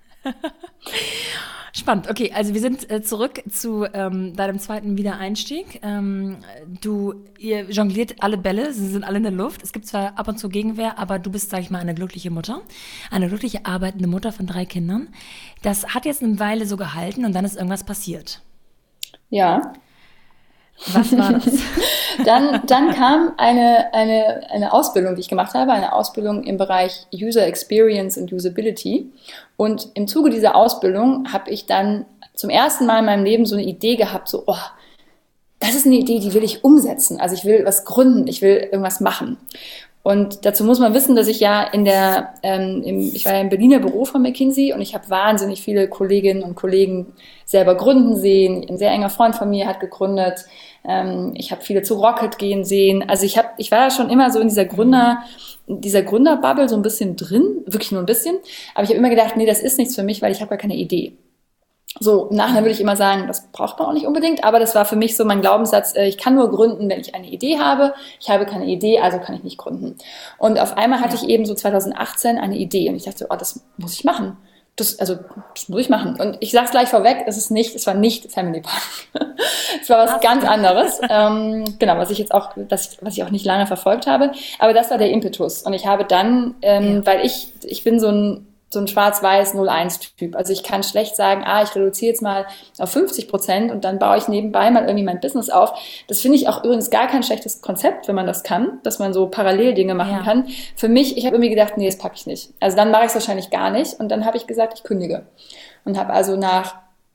Speaker 1: Spannend. Okay, also wir sind zurück zu deinem zweiten Wiedereinstieg. Ihr jongliert alle Bälle, sie sind alle in der Luft. Es gibt zwar ab und zu Gegenwehr, aber du bist, sag ich mal, eine glückliche Mutter. Eine glückliche arbeitende Mutter von 3 Kindern. Das hat jetzt eine Weile so gehalten und dann ist irgendwas passiert.
Speaker 2: Ja.
Speaker 1: Was war das?
Speaker 2: Dann kam eine Ausbildung, die ich gemacht habe, eine Ausbildung im Bereich User Experience und Usability. Und im Zuge dieser Ausbildung habe ich dann zum ersten Mal in meinem Leben so eine Idee gehabt, so, das ist eine Idee, die will ich umsetzen. Also ich will was gründen, ich will irgendwas machen. Und dazu muss man wissen, dass ich ja ich war ja im Berliner Büro von McKinsey und ich habe wahnsinnig viele Kolleginnen und Kollegen selber gründen sehen. Ein sehr enger Freund von mir hat gegründet. Ich habe viele zu Rocket gehen sehen. Also ich war da schon immer so in dieser Gründerbubble so ein bisschen drin, wirklich nur ein bisschen. Aber ich habe immer gedacht, nee, das ist nichts für mich, weil ich habe gar keine Idee. So, nachher würde ich immer sagen, das braucht man auch nicht unbedingt, aber das war für mich so mein Glaubenssatz, ich kann nur gründen, wenn ich eine Idee habe. Ich habe keine Idee, also kann ich nicht gründen. Und auf einmal hatte ich eben so 2018 eine Idee und ich dachte, das muss ich machen. das muss ich machen. Und ich sag's gleich vorweg, es war nicht Family Punk. Es war was ganz anderes. Genau, was ich auch nicht lange verfolgt habe. Aber das war der Impetus. Und ich habe dann, weil ich bin so ein schwarz-weiß 0-1-Typ. Also ich kann schlecht sagen, ich reduziere jetzt mal auf 50% und dann baue ich nebenbei mal irgendwie mein Business auf. Das finde ich auch übrigens gar kein schlechtes Konzept, wenn man das kann, dass man so parallel Dinge machen kann. Für mich, ich habe irgendwie gedacht, nee, das packe ich nicht. Also dann mache ich es wahrscheinlich gar nicht. Und dann habe ich gesagt, ich kündige. Und habe also nach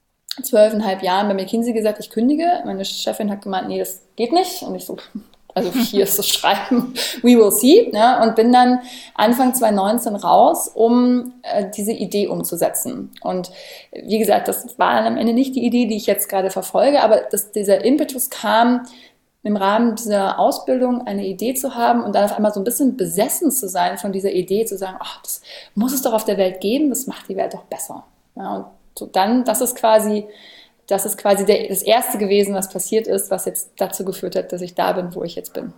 Speaker 2: 12,5 Jahren bei McKinsey gesagt, ich kündige. Meine Chefin hat gemeint, nee, das geht nicht. Und ich so, also hier ist das Schreiben, we will see. Ja, und bin dann Anfang 2019 raus, um diese Idee umzusetzen. Und wie gesagt, das war dann am Ende nicht die Idee, die ich jetzt gerade verfolge, aber dieser Impetus kam im Rahmen dieser Ausbildung, eine Idee zu haben und dann auf einmal so ein bisschen besessen zu sein von dieser Idee, zu sagen, das muss es doch auf der Welt geben, das macht die Welt doch besser. Ja, und so dann, das ist quasi das Erste gewesen, was passiert ist, was jetzt dazu geführt hat, dass ich da bin, wo ich jetzt bin.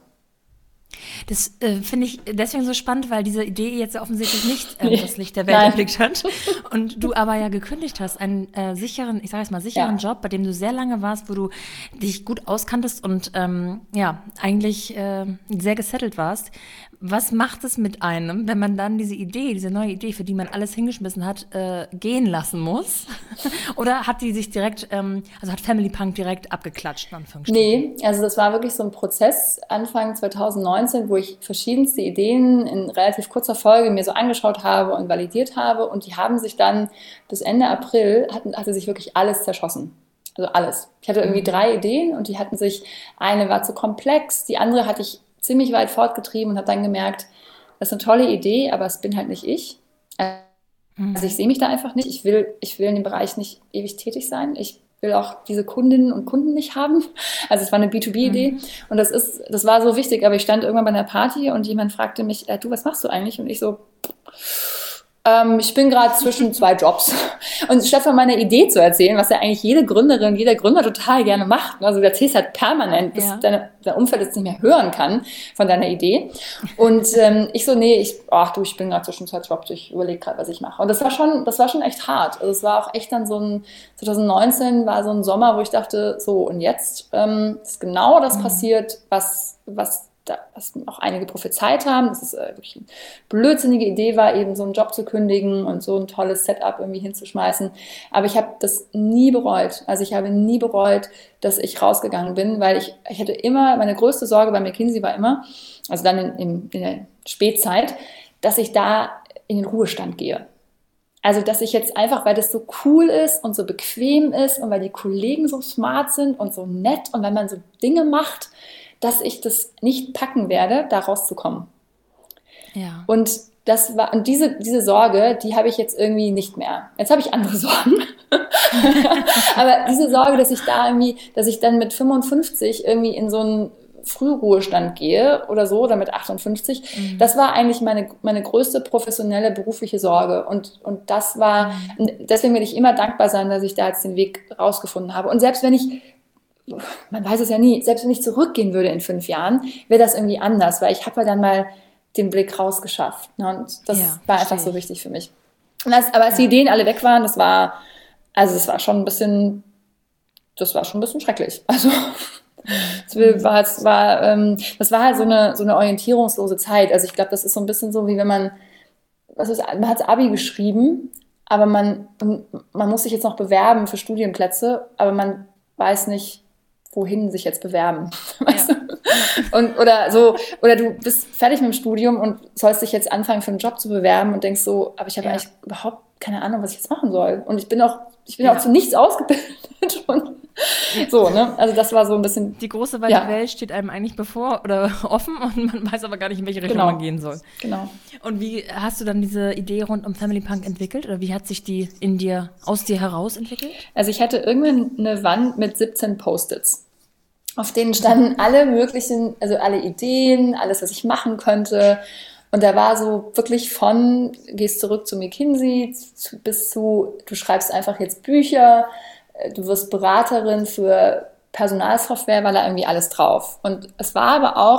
Speaker 1: Das finde ich deswegen so spannend, weil diese Idee jetzt offensichtlich nicht das Licht der Welt erblickt hat. Und du aber ja gekündigt hast, einen sicheren Job, bei dem du sehr lange warst, wo du dich gut auskanntest und eigentlich sehr gesettelt warst. Was macht es mit einem, wenn man dann diese neue Idee, für die man alles hingeschmissen hat, gehen lassen muss? Oder hat die sich direkt, hat Family Punk direkt abgeklatscht?
Speaker 2: Nee, also das war wirklich so ein Prozess Anfang 2019, wo ich verschiedenste Ideen in relativ kurzer Folge mir so angeschaut habe und validiert habe. Und die haben sich dann bis Ende April, hatte sich wirklich alles zerschossen. Also alles. Ich hatte irgendwie 3 Ideen und eine war zu komplex, die andere hatte ich ziemlich weit fortgetrieben und habe dann gemerkt, das ist eine tolle Idee, aber es bin halt nicht ich. Also ich sehe mich da einfach nicht. Ich will in dem Bereich nicht ewig tätig sein. Ich will auch diese Kundinnen und Kunden nicht haben. Also es war eine B2B-Idee und das war so wichtig. Aber ich stand irgendwann bei einer Party und jemand fragte mich, du, was machst du eigentlich? Und ich so, ich bin gerade zwischen 2 Jobs. Und statt von meiner Idee zu erzählen, was ja eigentlich jede Gründerin, jeder Gründer total gerne macht, also du erzählst halt permanent, bis dein Umfeld es nicht mehr hören kann von deiner Idee. Und ich so, nee, ich bin gerade zwischen 2 Jobs, ich überlege gerade, was ich mache. Und das war schon echt hart. Also es war auch echt dann 2019 war so ein Sommer, wo ich dachte, so und jetzt ist genau das passiert, was auch einige prophezeit haben, dass es wirklich eine blödsinnige Idee war, eben so einen Job zu kündigen und so ein tolles Setup irgendwie hinzuschmeißen. Aber ich habe das nie bereut. Also ich habe nie bereut, dass ich rausgegangen bin, weil ich hatte immer, meine größte Sorge bei McKinsey war immer, also dann in der Spätzeit, dass ich da in den Ruhestand gehe. Also, dass ich jetzt einfach, weil das so cool ist und so bequem ist und weil die Kollegen so smart sind und so nett und weil man so Dinge macht, dass ich das nicht packen werde, da rauszukommen. Ja. Und diese Sorge, die habe ich jetzt irgendwie nicht mehr. Jetzt habe ich andere Sorgen. Aber diese Sorge, dass ich dann mit 55 irgendwie in so einen Frühruhestand gehe oder so, oder mit 58, das war eigentlich meine größte professionelle berufliche Sorge. Und das war, deswegen will ich immer dankbar sein, dass ich da jetzt den Weg rausgefunden habe. Und selbst wenn ich, man weiß es ja nie, selbst wenn ich zurückgehen würde in 5 Jahren, wäre das irgendwie anders, weil ich habe ja dann mal den Blick rausgeschafft. Ne? Und das war einfach so wichtig für mich. Aber als die Ideen alle weg waren, das war schon ein bisschen schrecklich. Also das war halt so eine orientierungslose Zeit. Also ich glaube, das ist so ein bisschen so, wie wenn man hat das Abi geschrieben, aber man muss sich jetzt noch bewerben für Studienplätze, aber man weiß nicht, wohin sich jetzt bewerben. Weißt du? Oder du bist fertig mit dem Studium und sollst dich jetzt anfangen, für einen Job zu bewerben und denkst so, aber ich habe eigentlich überhaupt keine Ahnung, was ich jetzt machen soll. Und ich bin auch zu nichts ausgebildet. Und so, ne? Also das war so ein bisschen...
Speaker 1: Die große weite Welt steht einem eigentlich bevor oder offen und man weiß aber gar nicht, in welche Richtung man gehen soll.
Speaker 2: Genau.
Speaker 1: Und wie hast du dann diese Idee rund um Family Punk entwickelt? Oder wie hat sich die aus dir heraus entwickelt?
Speaker 2: Also ich hatte irgendwann eine Wand mit 17 Post-its. Auf denen standen alle möglichen, also alle Ideen, alles, was ich machen könnte. Und da war so wirklich von, gehst zurück zu McKinsey, bis zu, du schreibst einfach jetzt Bücher, du wirst Beraterin für Personalsoftware, war da irgendwie alles drauf. Und es war aber auch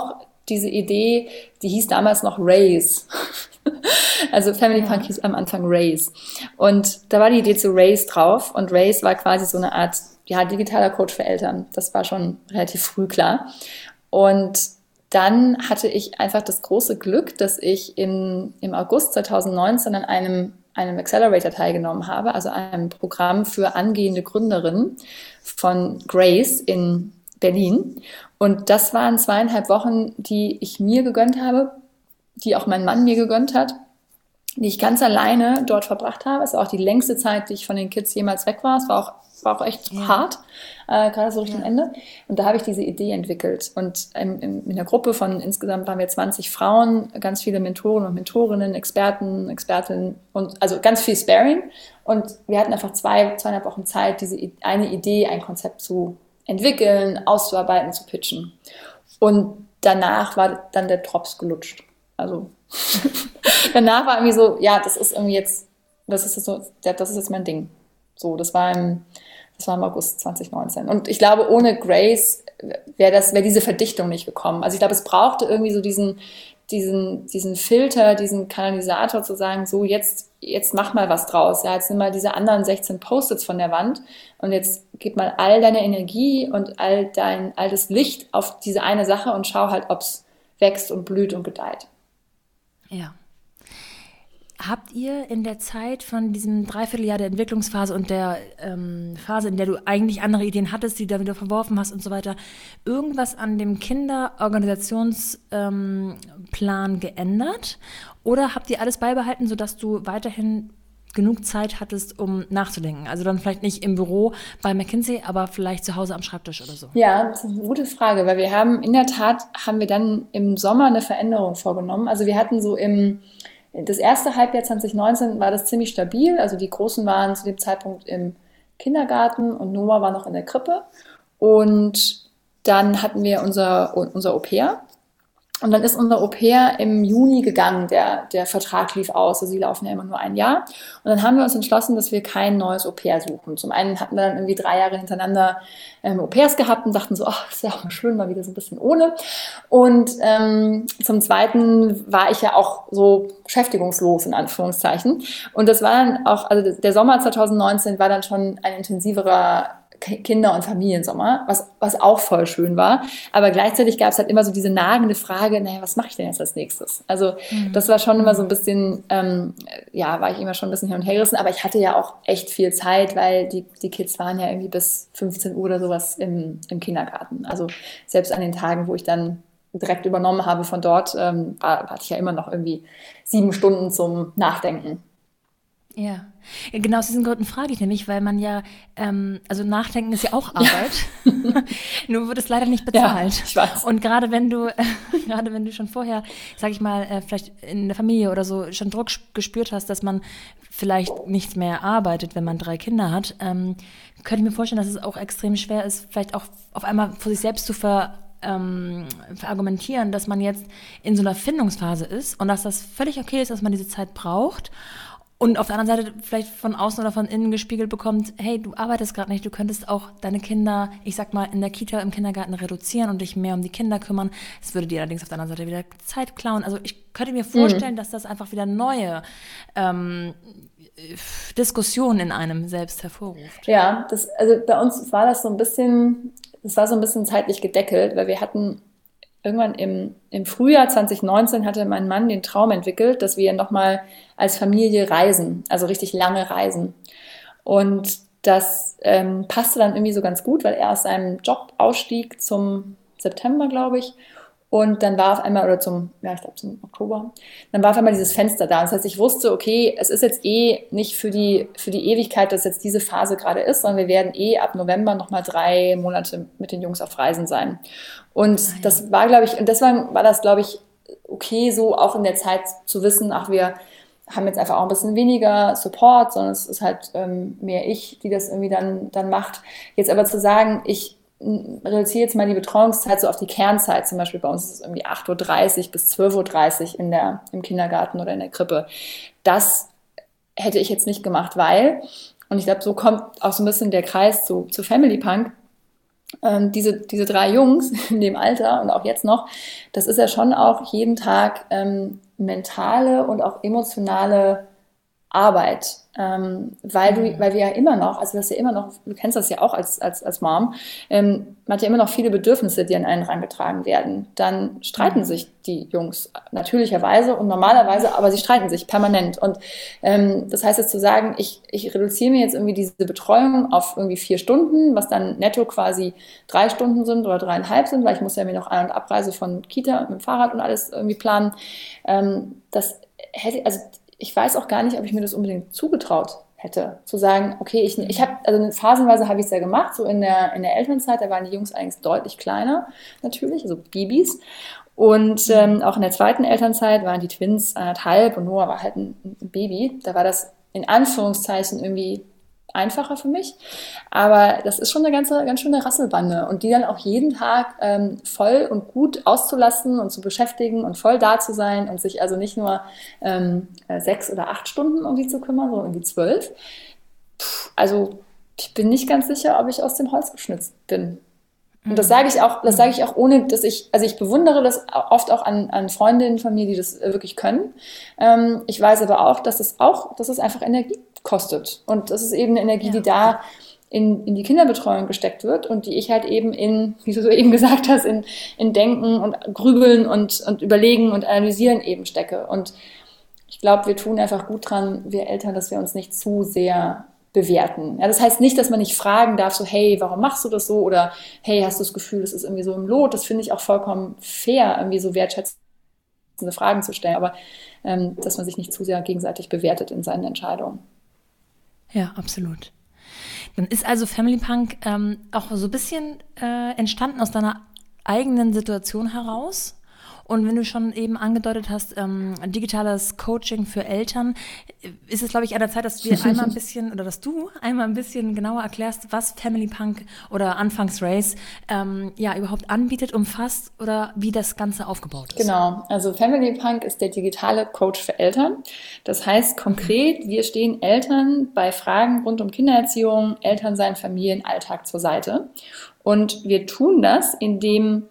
Speaker 2: diese Idee, die hieß damals noch Raise. Also Family Punk hieß am Anfang Raise. Und da war die Idee zu Raise drauf. Und Raise war quasi so eine Art, digitaler Coach für Eltern. Das war schon relativ früh klar. Und dann hatte ich einfach das große Glück, dass ich im August 2019 an einem Accelerator teilgenommen habe, also einem Programm für angehende Gründerinnen von Grace in Berlin. Und das waren 2,5 Wochen, die ich mir gegönnt habe, die auch mein Mann mir gegönnt hat, die ich ganz alleine dort verbracht habe. Es war auch die längste Zeit, die ich von den Kids jemals weg war. Es war auch echt hart, gerade so Richtung Ende. Und da habe ich diese Idee entwickelt. Und in der Gruppe von insgesamt waren wir 20 Frauen, ganz viele Mentoren und Mentorinnen, Expertinnen und also ganz viel Sparring. Und wir hatten einfach 2,5 Wochen Zeit, diese eine Idee, ein Konzept zu entwickeln, auszuarbeiten, zu pitchen. Und danach war dann der Drops gelutscht. Also danach war irgendwie so, das ist jetzt mein Ding. So, das war im August 2019. Und ich glaube, ohne Grace wäre diese Verdichtung nicht gekommen. Also ich glaube, es brauchte irgendwie so diesen Filter, diesen Kanalisator zu sagen, so jetzt mach mal was draus. Ja, jetzt nimm mal diese anderen 16 Post-its von der Wand und jetzt gib mal all deine Energie und all das Licht auf diese eine Sache und schau halt, ob es wächst und blüht und gedeiht.
Speaker 1: Ja. Habt ihr in der Zeit von diesem Dreivierteljahr der Entwicklungsphase und der Phase, in der du eigentlich andere Ideen hattest, die du wieder verworfen hast und so weiter, irgendwas an dem Kinderorganisationsplan geändert? Oder habt ihr alles beibehalten, sodass du weiterhin genug Zeit hattest, um nachzudenken? Also dann vielleicht nicht im Büro bei McKinsey, aber vielleicht zu Hause am Schreibtisch oder so.
Speaker 2: Ja, das ist eine gute Frage, weil haben wir dann im Sommer eine Veränderung vorgenommen. Also wir hatten so das erste Halbjahr 2019 war das ziemlich stabil. Also die Großen waren zu dem Zeitpunkt im Kindergarten und Noah war noch in der Krippe. Und dann hatten wir unser Au-pair. Und dann ist unser Au-pair im Juni gegangen. Der Vertrag lief aus. Also sie laufen ja immer nur ein Jahr. Und dann haben wir uns entschlossen, dass wir kein neues Au-pair suchen. Zum einen hatten wir dann irgendwie 3 Jahre hintereinander Au-pairs gehabt und dachten so, ach, ist ja auch mal schön, mal wieder so ein bisschen ohne. Und zum Zweiten war ich ja auch so beschäftigungslos, in Anführungszeichen. Und das war dann auch, also der Sommer 2019 war dann schon ein intensiverer Kinder- und Familiensommer, was auch voll schön war. Aber gleichzeitig gab es halt immer so diese nagende Frage, naja, was mache ich denn jetzt als nächstes? Also das war schon immer so ein bisschen, war ich immer schon ein bisschen hin und her gerissen. Aber ich hatte ja auch echt viel Zeit, weil die Kids waren ja irgendwie bis 15 Uhr oder sowas im Kindergarten. Also selbst an den Tagen, wo ich dann direkt übernommen habe von dort, hatte ich ja immer noch irgendwie 7 Stunden zum Nachdenken.
Speaker 1: Ja, genau aus diesen Gründen frage ich nämlich, weil man ja, also Nachdenken ist ja auch Arbeit, nur wird es leider nicht bezahlt.
Speaker 2: Ja, ich weiß.
Speaker 1: Und gerade wenn du schon vorher, sag ich mal, vielleicht in der Familie oder so schon Druck gespürt hast, dass man vielleicht nicht mehr arbeitet, wenn man 3 Kinder hat, könnte ich mir vorstellen, dass es auch extrem schwer ist, vielleicht auch auf einmal vor sich selbst zu verargumentieren, dass man jetzt in so einer Findungsphase ist und dass das völlig okay ist, dass man diese Zeit braucht. Und auf der anderen Seite vielleicht von außen oder von innen gespiegelt bekommt, hey, du arbeitest gerade nicht, du könntest auch deine Kinder, ich sag mal, in der Kita, im Kindergarten reduzieren und dich mehr um die Kinder kümmern. Das würde dir allerdings auf der anderen Seite wieder Zeit klauen. Also ich könnte mir vorstellen, dass das einfach wieder neue Diskussionen in einem selbst hervorruft.
Speaker 2: Ja, also bei uns war das so ein bisschen zeitlich gedeckelt, weil wir hatten irgendwann im Frühjahr 2019 hatte mein Mann den Traum entwickelt, dass wir nochmal als Familie reisen, also richtig lange reisen. Und das passte dann irgendwie so ganz gut, weil er aus seinem Job ausstieg zum September, glaube ich. Und dann war auf einmal, oder zum Oktober, dann war auf einmal dieses Fenster da. Das heißt, ich wusste, okay, es ist jetzt nicht für die Ewigkeit, dass jetzt diese Phase gerade ist, sondern wir werden ab November nochmal 3 Monate mit den Jungs auf Reisen sein. Und das war, glaube ich, okay, so auch in der Zeit zu wissen, wir haben jetzt einfach auch ein bisschen weniger Support, sondern es ist halt mehr ich, die das irgendwie dann macht. Jetzt aber zu sagen, ich reduziere jetzt mal die Betreuungszeit so auf die Kernzeit, zum Beispiel bei uns ist es irgendwie 8:30 Uhr bis 12:30 Uhr im Kindergarten oder in der Krippe. Das hätte ich jetzt nicht gemacht, und ich glaube, so kommt auch so ein bisschen der Kreis zu Family Punk. diese 3 Jungs in dem Alter und auch jetzt noch, das ist ja schon auch jeden Tag mentale und auch emotionale Arbeit, weil wir ja immer noch, also das ist ja immer noch, du kennst das ja auch als Mom, man hat ja immer noch viele Bedürfnisse, die an einen herangetragen werden. Dann streiten sich die Jungs natürlicherweise und normalerweise, aber sie streiten sich permanent. Und das heißt jetzt zu sagen, ich reduziere mir jetzt irgendwie diese Betreuung auf irgendwie 4 Stunden, was dann netto quasi 3 Stunden sind oder 3,5 sind, weil ich muss ja mir noch Ein- und Abreise von Kita mit dem Fahrrad und alles irgendwie planen. Das hätte, also ich weiß auch gar nicht, ob ich mir das unbedingt zugetraut hätte, zu sagen, okay, ich habe, also phasenweise habe ich es ja gemacht, so in der Elternzeit, da waren die Jungs eigentlich deutlich kleiner, natürlich, also Babys. Und auch in der zweiten Elternzeit waren die Twins 1,5 und Noah war halt ein Baby. Da war das in Anführungszeichen irgendwie einfacher für mich. Aber das ist schon eine ganz schöne Rasselbande. Und die dann auch jeden Tag voll und gut auszulassen und zu beschäftigen und voll da zu sein und sich also nicht nur 6 oder 8 Stunden um die zu kümmern, sondern irgendwie 12. Also ich bin nicht ganz sicher, ob ich aus dem Holz geschnitzt bin. Und das sage ich auch, ohne dass also ich bewundere das oft auch an Freundinnen von mir, die das wirklich können. Ich weiß aber auch, dass es einfach Energie kostet. Und das ist eben eine Energie, die da in die Kinderbetreuung gesteckt wird und die ich halt eben wie du so eben gesagt hast, in Denken und Grübeln und Überlegen und Analysieren eben stecke. Und ich glaube, wir tun einfach gut dran, wir Eltern, dass wir uns nicht zu sehr bewerten. Ja, das heißt nicht, dass man nicht fragen darf, so, hey, warum machst du das so? Oder hey, hast du das Gefühl, das ist irgendwie so im Lot? Das finde ich auch vollkommen fair, irgendwie so wertschätzende Fragen zu stellen. Aber dass man sich nicht zu sehr gegenseitig bewertet in seinen Entscheidungen.
Speaker 1: Ja, absolut. Dann ist also Family Punk auch so ein bisschen entstanden aus deiner eigenen Situation heraus. Und wenn du schon eben angedeutet hast, digitales Coaching für Eltern, ist es, glaube ich, an der Zeit, dass du einmal ein bisschen genauer erklärst, was Family Punk oder anfangs Race überhaupt anbietet, umfasst oder wie das Ganze aufgebaut ist.
Speaker 2: Genau, also Family Punk ist der digitale Coach für Eltern. Das heißt konkret, wir stehen Eltern bei Fragen rund um Kindererziehung, Elternsein, Familienalltag zur Seite. Und wir tun das, indem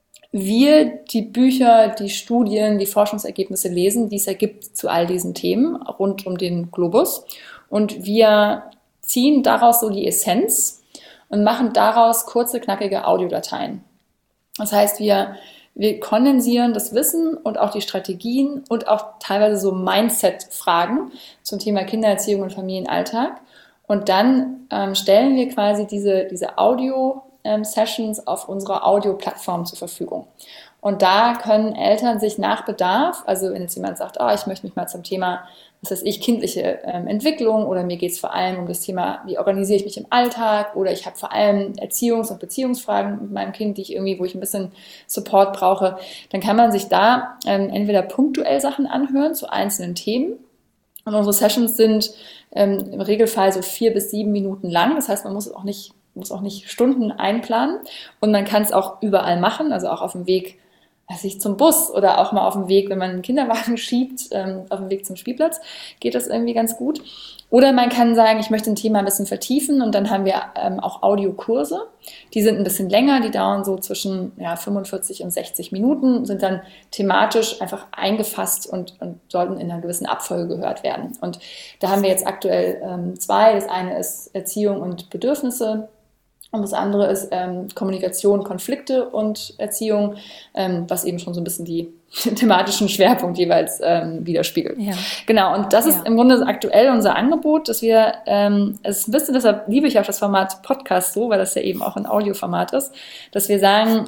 Speaker 2: wir die Bücher, die Studien, die Forschungsergebnisse lesen, die es ergibt zu all diesen Themen rund um den Globus. Und wir ziehen daraus so die Essenz und machen daraus kurze, knackige Audiodateien. Das heißt, wir kondensieren das Wissen und auch die Strategien und auch teilweise so Mindset-Fragen zum Thema Kindererziehung und Familienalltag. Und dann stellen wir quasi diese Audio-Sessions auf unserer Audio-Plattform zur Verfügung. Und da können Eltern sich nach Bedarf, also wenn jetzt jemand sagt, ich möchte mich mal zum Thema, was weiß ich, kindliche Entwicklung oder mir geht es vor allem um das Thema, wie organisiere ich mich im Alltag oder ich habe vor allem Erziehungs- und Beziehungsfragen mit meinem Kind, wo ich ein bisschen Support brauche, dann kann man sich da entweder punktuell Sachen anhören zu einzelnen Themen. Und unsere Sessions sind im Regelfall so 4 bis 7 Minuten lang. Das heißt, man muss auch nicht Stunden einplanen und man kann es auch überall machen, also auch auf dem Weg zum Bus oder auch mal auf dem Weg, wenn man einen Kinderwagen schiebt, auf dem Weg zum Spielplatz, geht das irgendwie ganz gut. Oder man kann sagen, ich möchte ein Thema ein bisschen vertiefen und dann haben wir auch Audiokurse. Die sind ein bisschen länger, die dauern so zwischen 45 und 60 Minuten, sind dann thematisch einfach eingefasst und sollten in einer gewissen Abfolge gehört werden. Und da haben wir jetzt aktuell 2. Das eine ist Erziehung und Bedürfnisse. Und das andere ist Kommunikation, Konflikte und Erziehung, was eben schon so ein bisschen die thematischen Schwerpunkt jeweils widerspiegelt. Ja. Genau, und das ist im Grunde aktuell unser Angebot, dass wir, es ist ein bisschen, deshalb liebe ich auch das Format Podcast so, weil das ja eben auch ein Audioformat ist, dass wir sagen,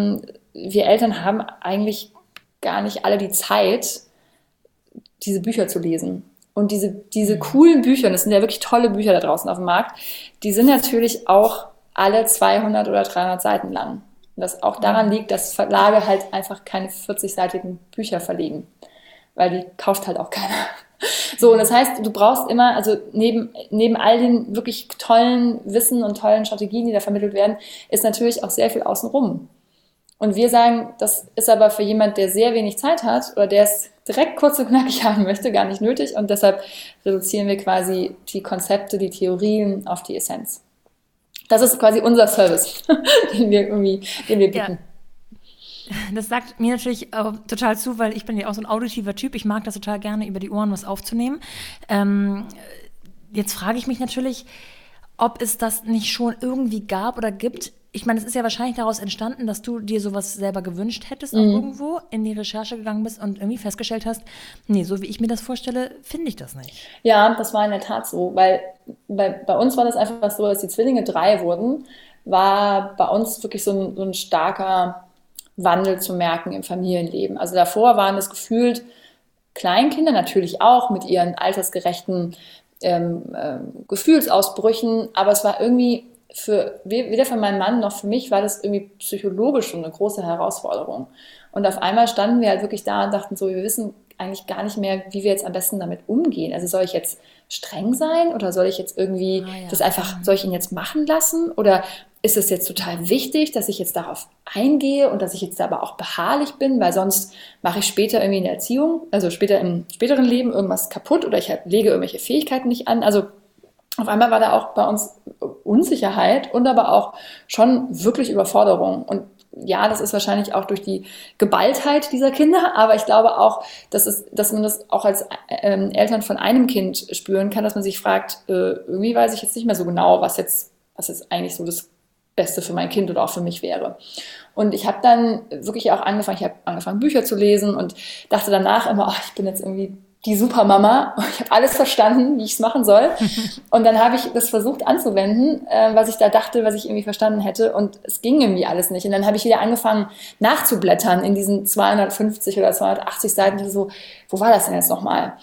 Speaker 2: wir Eltern haben eigentlich gar nicht alle die Zeit, diese Bücher zu lesen. Und diese coolen Bücher, und das sind ja wirklich tolle Bücher da draußen auf dem Markt, die sind natürlich auch alle 200 oder 300 Seiten lang. Was auch daran liegt, dass Verlage halt einfach keine 40-seitigen Bücher verlegen, weil die kauft halt auch keiner. So, und das heißt, du brauchst immer, also neben all den wirklich tollen Wissen und tollen Strategien, die da vermittelt werden, ist natürlich auch sehr viel außenrum. Und wir sagen, das ist aber für jemand, der sehr wenig Zeit hat oder der es direkt kurz und knackig haben möchte, gar nicht nötig. Und deshalb reduzieren wir quasi die Konzepte, die Theorien auf die Essenz. Das ist quasi unser Service, den wir bieten.
Speaker 1: Ja. Das sagt mir natürlich total zu, weil ich bin ja auch so ein auditiver Typ. Ich mag das total gerne, über die Ohren was aufzunehmen. Jetzt frage ich mich natürlich, ob es das nicht schon irgendwie gab oder gibt. Ich meine, es ist ja wahrscheinlich daraus entstanden, dass du dir sowas selber gewünscht hättest, auch irgendwo in die Recherche gegangen bist und irgendwie festgestellt hast, nee, so wie ich mir das vorstelle, finde ich das nicht.
Speaker 2: Ja, das war in der Tat so, weil bei uns war das einfach so, dass die Zwillinge 3 wurden, war bei uns wirklich so ein starker Wandel zu merken im Familienleben. Also davor waren es gefühlt Kleinkinder, natürlich auch mit ihren altersgerechten Gefühlsausbrüchen, aber es war irgendwie weder für meinen Mann noch für mich war das irgendwie psychologisch schon eine große Herausforderung. Und auf einmal standen wir halt wirklich da und dachten so, wir wissen eigentlich gar nicht mehr, wie wir jetzt am besten damit umgehen. Also soll ich jetzt streng sein oder soll ich jetzt irgendwie soll ich ihn jetzt machen lassen? Oder ist es jetzt total wichtig, dass ich jetzt darauf eingehe und dass ich jetzt aber auch beharrlich bin, weil sonst mache ich später irgendwie in der Erziehung, also später im späteren Leben irgendwas kaputt oder ich lege irgendwelche Fähigkeiten nicht an. Also auf einmal war da auch bei uns Unsicherheit und aber auch schon wirklich Überforderung. Und ja, das ist wahrscheinlich auch durch die Geballtheit dieser Kinder, aber ich glaube auch, dass man das auch als Eltern von einem Kind spüren kann, dass man sich fragt, irgendwie weiß ich jetzt nicht mehr so genau, was jetzt eigentlich so das Beste für mein Kind oder auch für mich wäre. Und ich habe dann wirklich auch angefangen Bücher zu lesen und dachte danach immer, oh, ich bin jetzt irgendwie die Supermama. Ich habe alles verstanden, wie ich es machen soll. Und dann habe ich das versucht anzuwenden, was ich da dachte, was ich irgendwie verstanden hätte. Und es ging irgendwie alles nicht. Und dann habe ich wieder angefangen nachzublättern in diesen 250 oder 280 Seiten. Ich so, wo war das denn jetzt nochmal?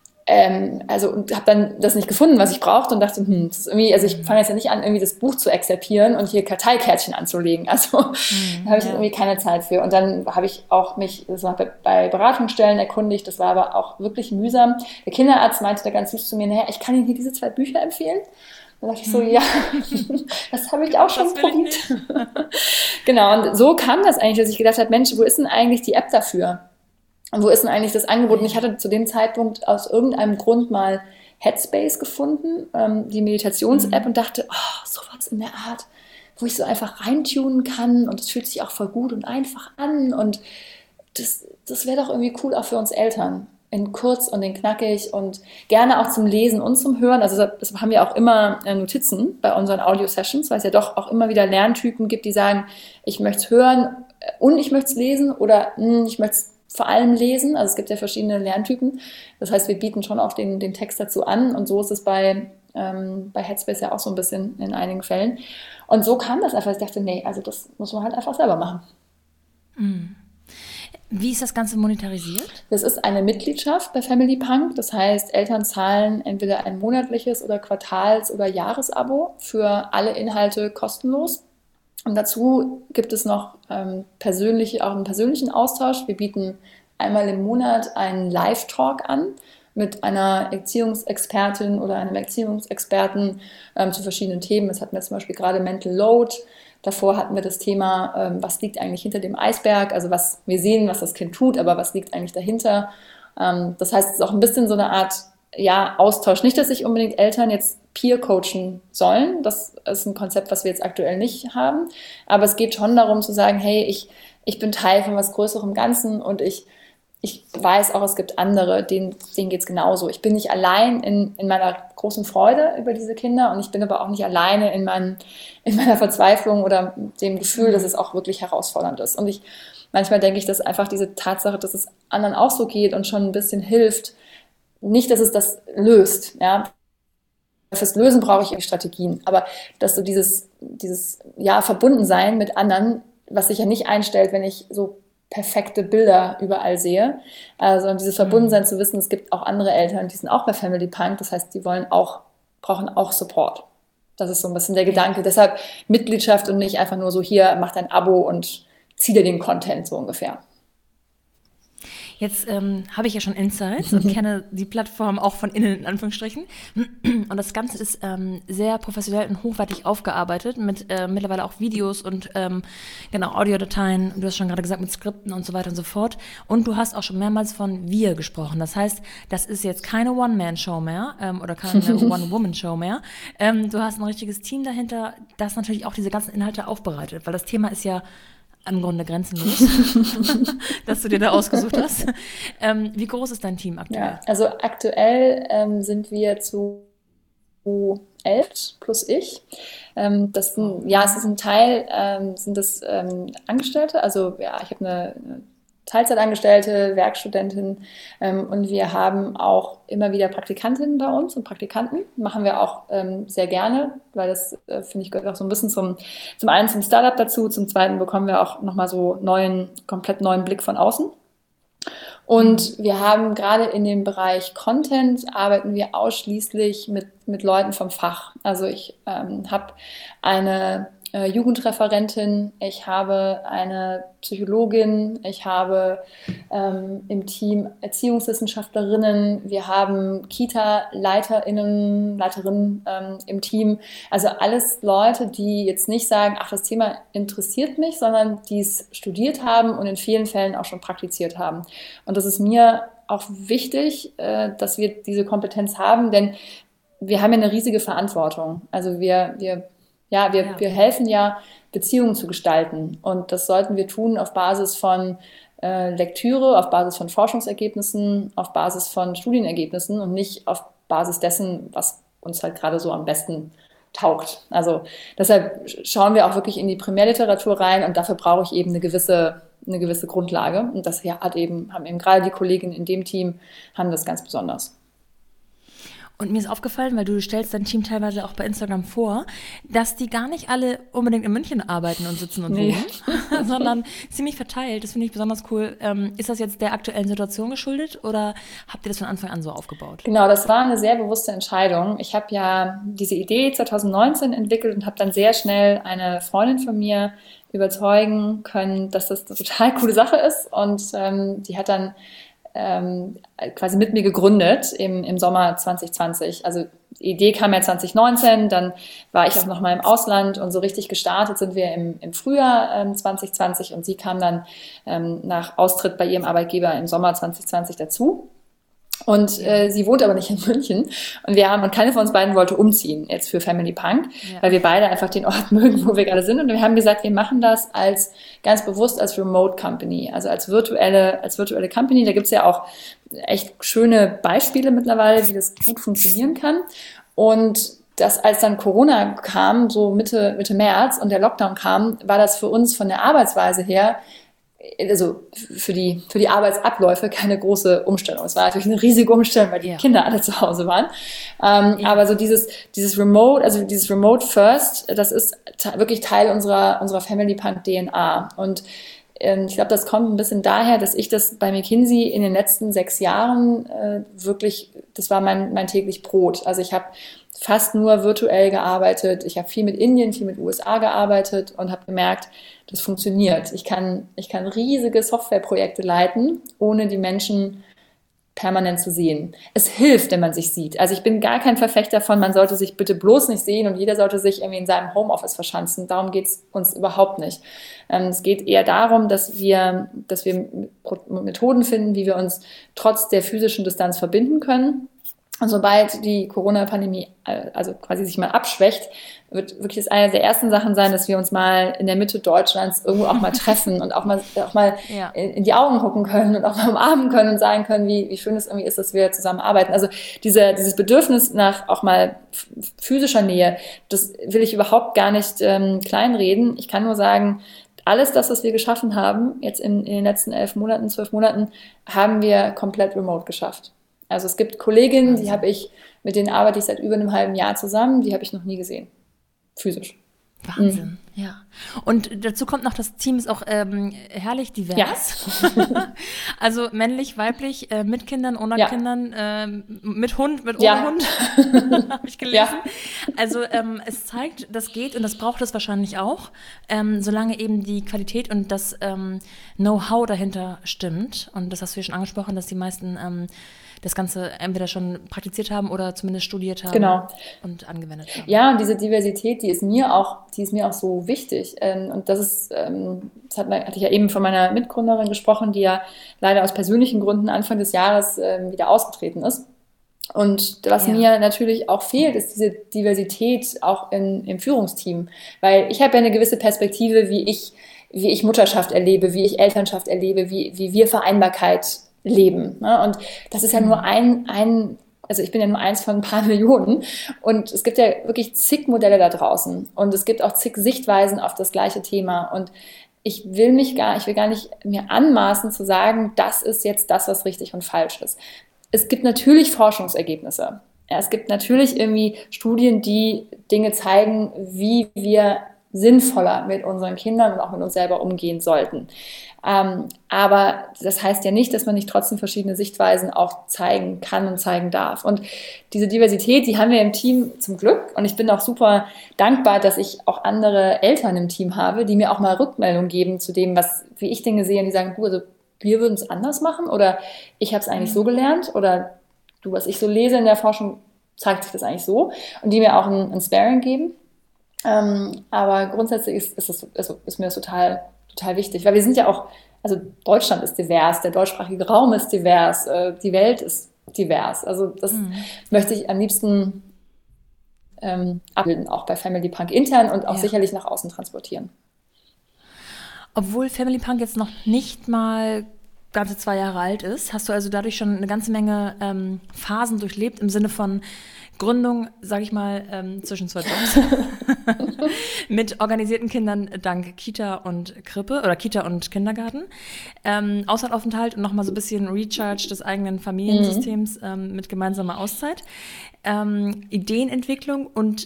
Speaker 2: Und habe dann das nicht gefunden, was ich brauchte und dachte, das ist irgendwie, also ich fange jetzt ja nicht an, irgendwie das Buch zu exzerpieren und hier Karteikärtchen anzulegen. Also da habe ich irgendwie keine Zeit für. Und dann habe ich auch das war bei Beratungsstellen erkundigt, das war aber auch wirklich mühsam. Der Kinderarzt meinte da ganz süß zu mir, naja, ich kann Ihnen hier diese 2 Bücher empfehlen. Da dachte ich so, ja, das habe ich auch schon probiert. Genau, und so kam das eigentlich, dass ich gedacht habe, Mensch, wo ist denn eigentlich die App dafür? Und wo ist denn eigentlich das Angebot? Und ich hatte zu dem Zeitpunkt aus irgendeinem Grund mal Headspace gefunden, die Meditations-App, und dachte, oh, sowas in der Art, wo ich so einfach reintunen kann und es fühlt sich auch voll gut und einfach an und das wäre doch irgendwie cool auch für uns Eltern. In kurz und in knackig und gerne auch zum Lesen und zum Hören. Also das haben wir auch immer Notizen bei unseren Audio-Sessions, weil es ja doch auch immer wieder Lerntypen gibt, die sagen, ich möchte es hören und ich möchte es lesen oder ich möchte es vor allem lesen. Also es gibt ja verschiedene Lerntypen. Das heißt, wir bieten schon auch den Text dazu an. Und so ist es bei Headspace ja auch so ein bisschen in einigen Fällen. Und so kam das einfach. Ich dachte, nee, also das muss man halt einfach selber machen.
Speaker 1: Wie ist das Ganze monetarisiert?
Speaker 2: Das ist eine Mitgliedschaft bei Family Punk. Das heißt, Eltern zahlen entweder ein monatliches oder Quartals- oder Jahresabo für alle Inhalte kostenlos. Und dazu gibt es noch auch einen persönlichen Austausch. Wir bieten einmal im Monat einen Live-Talk an mit einer Erziehungsexpertin oder einem Erziehungsexperten zu verschiedenen Themen. Das hatten wir zum Beispiel gerade Mental Load. Davor hatten wir das Thema, was liegt eigentlich hinter dem Eisberg? Also wir sehen, was das Kind tut, aber was liegt eigentlich dahinter? Das heißt, es ist auch ein bisschen so eine Art Austausch. Nicht, dass sich unbedingt Eltern jetzt Peer coachen sollen. Das ist ein Konzept, was wir jetzt aktuell nicht haben. Aber es geht schon darum zu sagen, hey, ich bin Teil von was Größerem Ganzen und ich weiß auch, es gibt andere, denen geht es genauso. Ich bin nicht allein in meiner großen Freude über diese Kinder und ich bin aber auch nicht alleine in meiner Verzweiflung oder dem Gefühl, dass es auch wirklich herausfordernd ist. Und manchmal denke ich, dass einfach diese Tatsache, dass es anderen auch so geht und schon ein bisschen hilft, nicht, dass es das löst, ja. Fürs Lösen brauche ich Strategien, aber dass so dieses Verbundensein mit anderen, was sich ja nicht einstellt, wenn ich so perfekte Bilder überall sehe, also dieses Verbundensein zu wissen, es gibt auch andere Eltern, die sind auch bei Family Punk, das heißt, die brauchen auch Support. Das ist so ein bisschen der Gedanke. Deshalb Mitgliedschaft und nicht einfach nur so, hier, mach dein Abo und zieh dir den Content so ungefähr.
Speaker 1: Jetzt habe ich ja schon Insights und kenne die Plattform auch von innen, in Anführungsstrichen. Und das Ganze ist sehr professionell und hochwertig aufgearbeitet mit mittlerweile auch Videos und genau Audiodateien. Du hast schon gerade gesagt, mit Skripten und so weiter und so fort. Und du hast auch schon mehrmals von wir gesprochen. Das heißt, das ist jetzt keine One-Man-Show mehr oder keine One-Woman-Show mehr. Du hast ein richtiges Team dahinter, das natürlich auch diese ganzen Inhalte aufbereitet, weil das Thema ist ja im Grunde grenzenlos, dass du dir da ausgesucht hast. Wie groß ist dein Team aktuell?
Speaker 2: Ja, also aktuell sind wir zu 11 plus ich. Es ist ein Teil, sind das Angestellte. Also ja, ich habe eine Teilzeitangestellte, Werkstudentin und wir haben auch immer wieder Praktikantinnen bei uns und Praktikanten. Machen wir auch sehr gerne, weil das, finde ich, gehört auch so ein bisschen zum einen zum Startup dazu, zum zweiten bekommen wir auch nochmal so komplett neuen Blick von außen. Und wir haben gerade in dem Bereich Content arbeiten wir ausschließlich mit Leuten vom Fach. Also ich habe eine Jugendreferentin, ich habe eine Psychologin, ich habe im Team Erziehungswissenschaftlerinnen, wir haben Kita-Leiterinnen im Team. Also alles Leute, die jetzt nicht sagen, ach, das Thema interessiert mich, sondern die es studiert haben und in vielen Fällen auch schon praktiziert haben. Und das ist mir auch wichtig, dass wir diese Kompetenz haben, denn wir haben ja eine riesige Verantwortung. Also wir helfen ja, Beziehungen zu gestalten. Und das sollten wir tun auf Basis von Lektüre, auf Basis von Forschungsergebnissen, auf Basis von Studienergebnissen und nicht auf Basis dessen, was uns halt gerade so am besten taugt. Also deshalb schauen wir auch wirklich in die Primärliteratur rein und dafür brauche ich eben eine gewisse Grundlage. Und das haben eben gerade die Kolleginnen in dem Team, haben das ganz besonders.
Speaker 1: Und mir ist aufgefallen, weil du stellst dein Team teilweise auch bei Instagram vor, dass die gar nicht alle unbedingt in München arbeiten und sitzen und wohnen, sondern ziemlich verteilt. Das finde ich besonders cool. Ist das jetzt der aktuellen Situation geschuldet oder habt ihr das von Anfang an so aufgebaut?
Speaker 2: Genau, das war eine sehr bewusste Entscheidung. Ich habe ja diese Idee 2019 entwickelt und habe dann sehr schnell eine Freundin von mir überzeugen können, dass das eine total coole Sache ist. Und die hat dann quasi mit mir gegründet im Sommer 2020. Also die Idee kam ja 2019, dann war ich auch noch mal im Ausland und so richtig gestartet sind wir im Frühjahr 2020 und sie kam dann nach Austritt bei ihrem Arbeitgeber im Sommer 2020 dazu. Und sie wohnt aber nicht in München und keine von uns beiden wollte umziehen jetzt für Family Punk, weil wir beide einfach den Ort mögen, wo wir gerade sind. Und wir haben gesagt, wir machen das ganz bewusst als Remote Company, also als virtuelle Company. Da gibt's ja auch echt schöne Beispiele mittlerweile, wie das gut funktionieren kann. Und als dann Corona kam, so Mitte März und der Lockdown kam, war das für uns von der Arbeitsweise her, also für die Arbeitsabläufe keine große Umstellung. Es war natürlich eine riesige Umstellung, weil die Kinder alle zu Hause waren. Aber so dieses Remote, also dieses Remote First, das ist wirklich Teil unserer Family Punk DNA. Und ich glaube, das kommt ein bisschen daher, dass ich das bei McKinsey in den letzten 6 Jahren wirklich, das war mein täglich Brot. Also ich habe fast nur virtuell gearbeitet. Ich habe viel mit Indien, viel mit USA gearbeitet und habe gemerkt, das funktioniert. Ich kann riesige Softwareprojekte leiten, ohne die Menschen permanent zu sehen. Es hilft, wenn man sich sieht. Also ich bin gar kein Verfechter von, man sollte sich bitte bloß nicht sehen und jeder sollte sich irgendwie in seinem Homeoffice verschanzen. Darum geht es uns überhaupt nicht. Es geht eher darum, dass wir Methoden finden, wie wir uns trotz der physischen Distanz verbinden können. Und sobald die Corona-Pandemie also quasi sich mal abschwächt, wird wirklich das eine der ersten Sachen sein, dass wir uns mal in der Mitte Deutschlands irgendwo auch mal treffen und auch mal in die Augen gucken können und auch mal umarmen können und sagen können, wie schön es irgendwie ist, dass wir zusammen arbeiten. Also dieses Bedürfnis nach auch mal physischer Nähe, das will ich überhaupt gar nicht kleinreden. Ich kann nur sagen, alles das, was wir geschaffen haben, jetzt in den letzten 12 Monaten, haben wir komplett remote geschafft. Also es gibt Kolleginnen, mit denen arbeite ich seit über einem halben Jahr zusammen, die habe ich noch nie gesehen. Physisch.
Speaker 1: Wahnsinn, ja. Und dazu kommt noch, das Team ist auch herrlich divers.
Speaker 2: Ja.
Speaker 1: Also männlich, weiblich, mit Kindern, ohne
Speaker 2: Ja.
Speaker 1: Kindern, mit Hund, mit ohne
Speaker 2: Ja.
Speaker 1: Hund, habe ich gelesen.
Speaker 2: Ja.
Speaker 1: Also es zeigt, das geht und das braucht es wahrscheinlich auch, solange eben die Qualität und das Know-how dahinter stimmt. Und das hast du ja schon angesprochen, dass die meisten das Ganze entweder schon praktiziert haben oder zumindest studiert haben
Speaker 2: Genau.
Speaker 1: und angewendet haben.
Speaker 2: Ja, und diese Diversität, die ist mir auch so wichtig. Und das ist, hatte ich ja eben von meiner Mitgründerin gesprochen, die ja leider aus persönlichen Gründen Anfang des Jahres wieder ausgetreten ist. Und was mir natürlich auch fehlt, ist diese Diversität auch im Führungsteam. Weil ich habe ja eine gewisse Perspektive, wie ich Mutterschaft erlebe, wie ich Elternschaft erlebe, wie wir Vereinbarkeit leben. Ne? Und das ist ja nur also ich bin ja nur eins von ein paar Millionen und es gibt ja wirklich zig Modelle da draußen und es gibt auch zig Sichtweisen auf das gleiche Thema und ich will gar nicht mir anmaßen zu sagen, das ist jetzt das, was richtig und falsch ist. Es gibt natürlich Forschungsergebnisse. Ja, es gibt natürlich irgendwie Studien, die Dinge zeigen, wie wir sinnvoller mit unseren Kindern und auch mit uns selber umgehen sollten. Aber das heißt ja nicht, dass man nicht trotzdem verschiedene Sichtweisen auch zeigen kann und zeigen darf. Und diese Diversität, die haben wir im Team zum Glück. Und ich bin auch super dankbar, dass ich auch andere Eltern im Team habe, die mir auch mal Rückmeldung geben zu dem, wie ich Dinge sehe. Und die sagen, du, also wir würden es anders machen oder ich habe es eigentlich so gelernt oder du, was ich so lese in der Forschung, zeigt sich das eigentlich so. Und die mir auch ein Sparring geben. Aber grundsätzlich ist mir das total wichtig, weil wir sind ja auch, also Deutschland ist divers, der deutschsprachige Raum ist divers, die Welt ist divers. Also das möchte ich am liebsten abbilden, auch bei Family Punk intern und auch sicherlich nach außen transportieren.
Speaker 1: Obwohl Family Punk jetzt noch nicht mal ganze 2 Jahre alt ist, hast du also dadurch schon eine ganze Menge Phasen durchlebt im Sinne von Gründung, sage ich mal, zwischen 2 Jobs mit organisierten Kindern dank Kita und Krippe oder Kita und Kindergarten, Auslandaufenthalt und nochmal so ein bisschen Recharge des eigenen Familiensystems mit gemeinsamer Auszeit, Ideenentwicklung und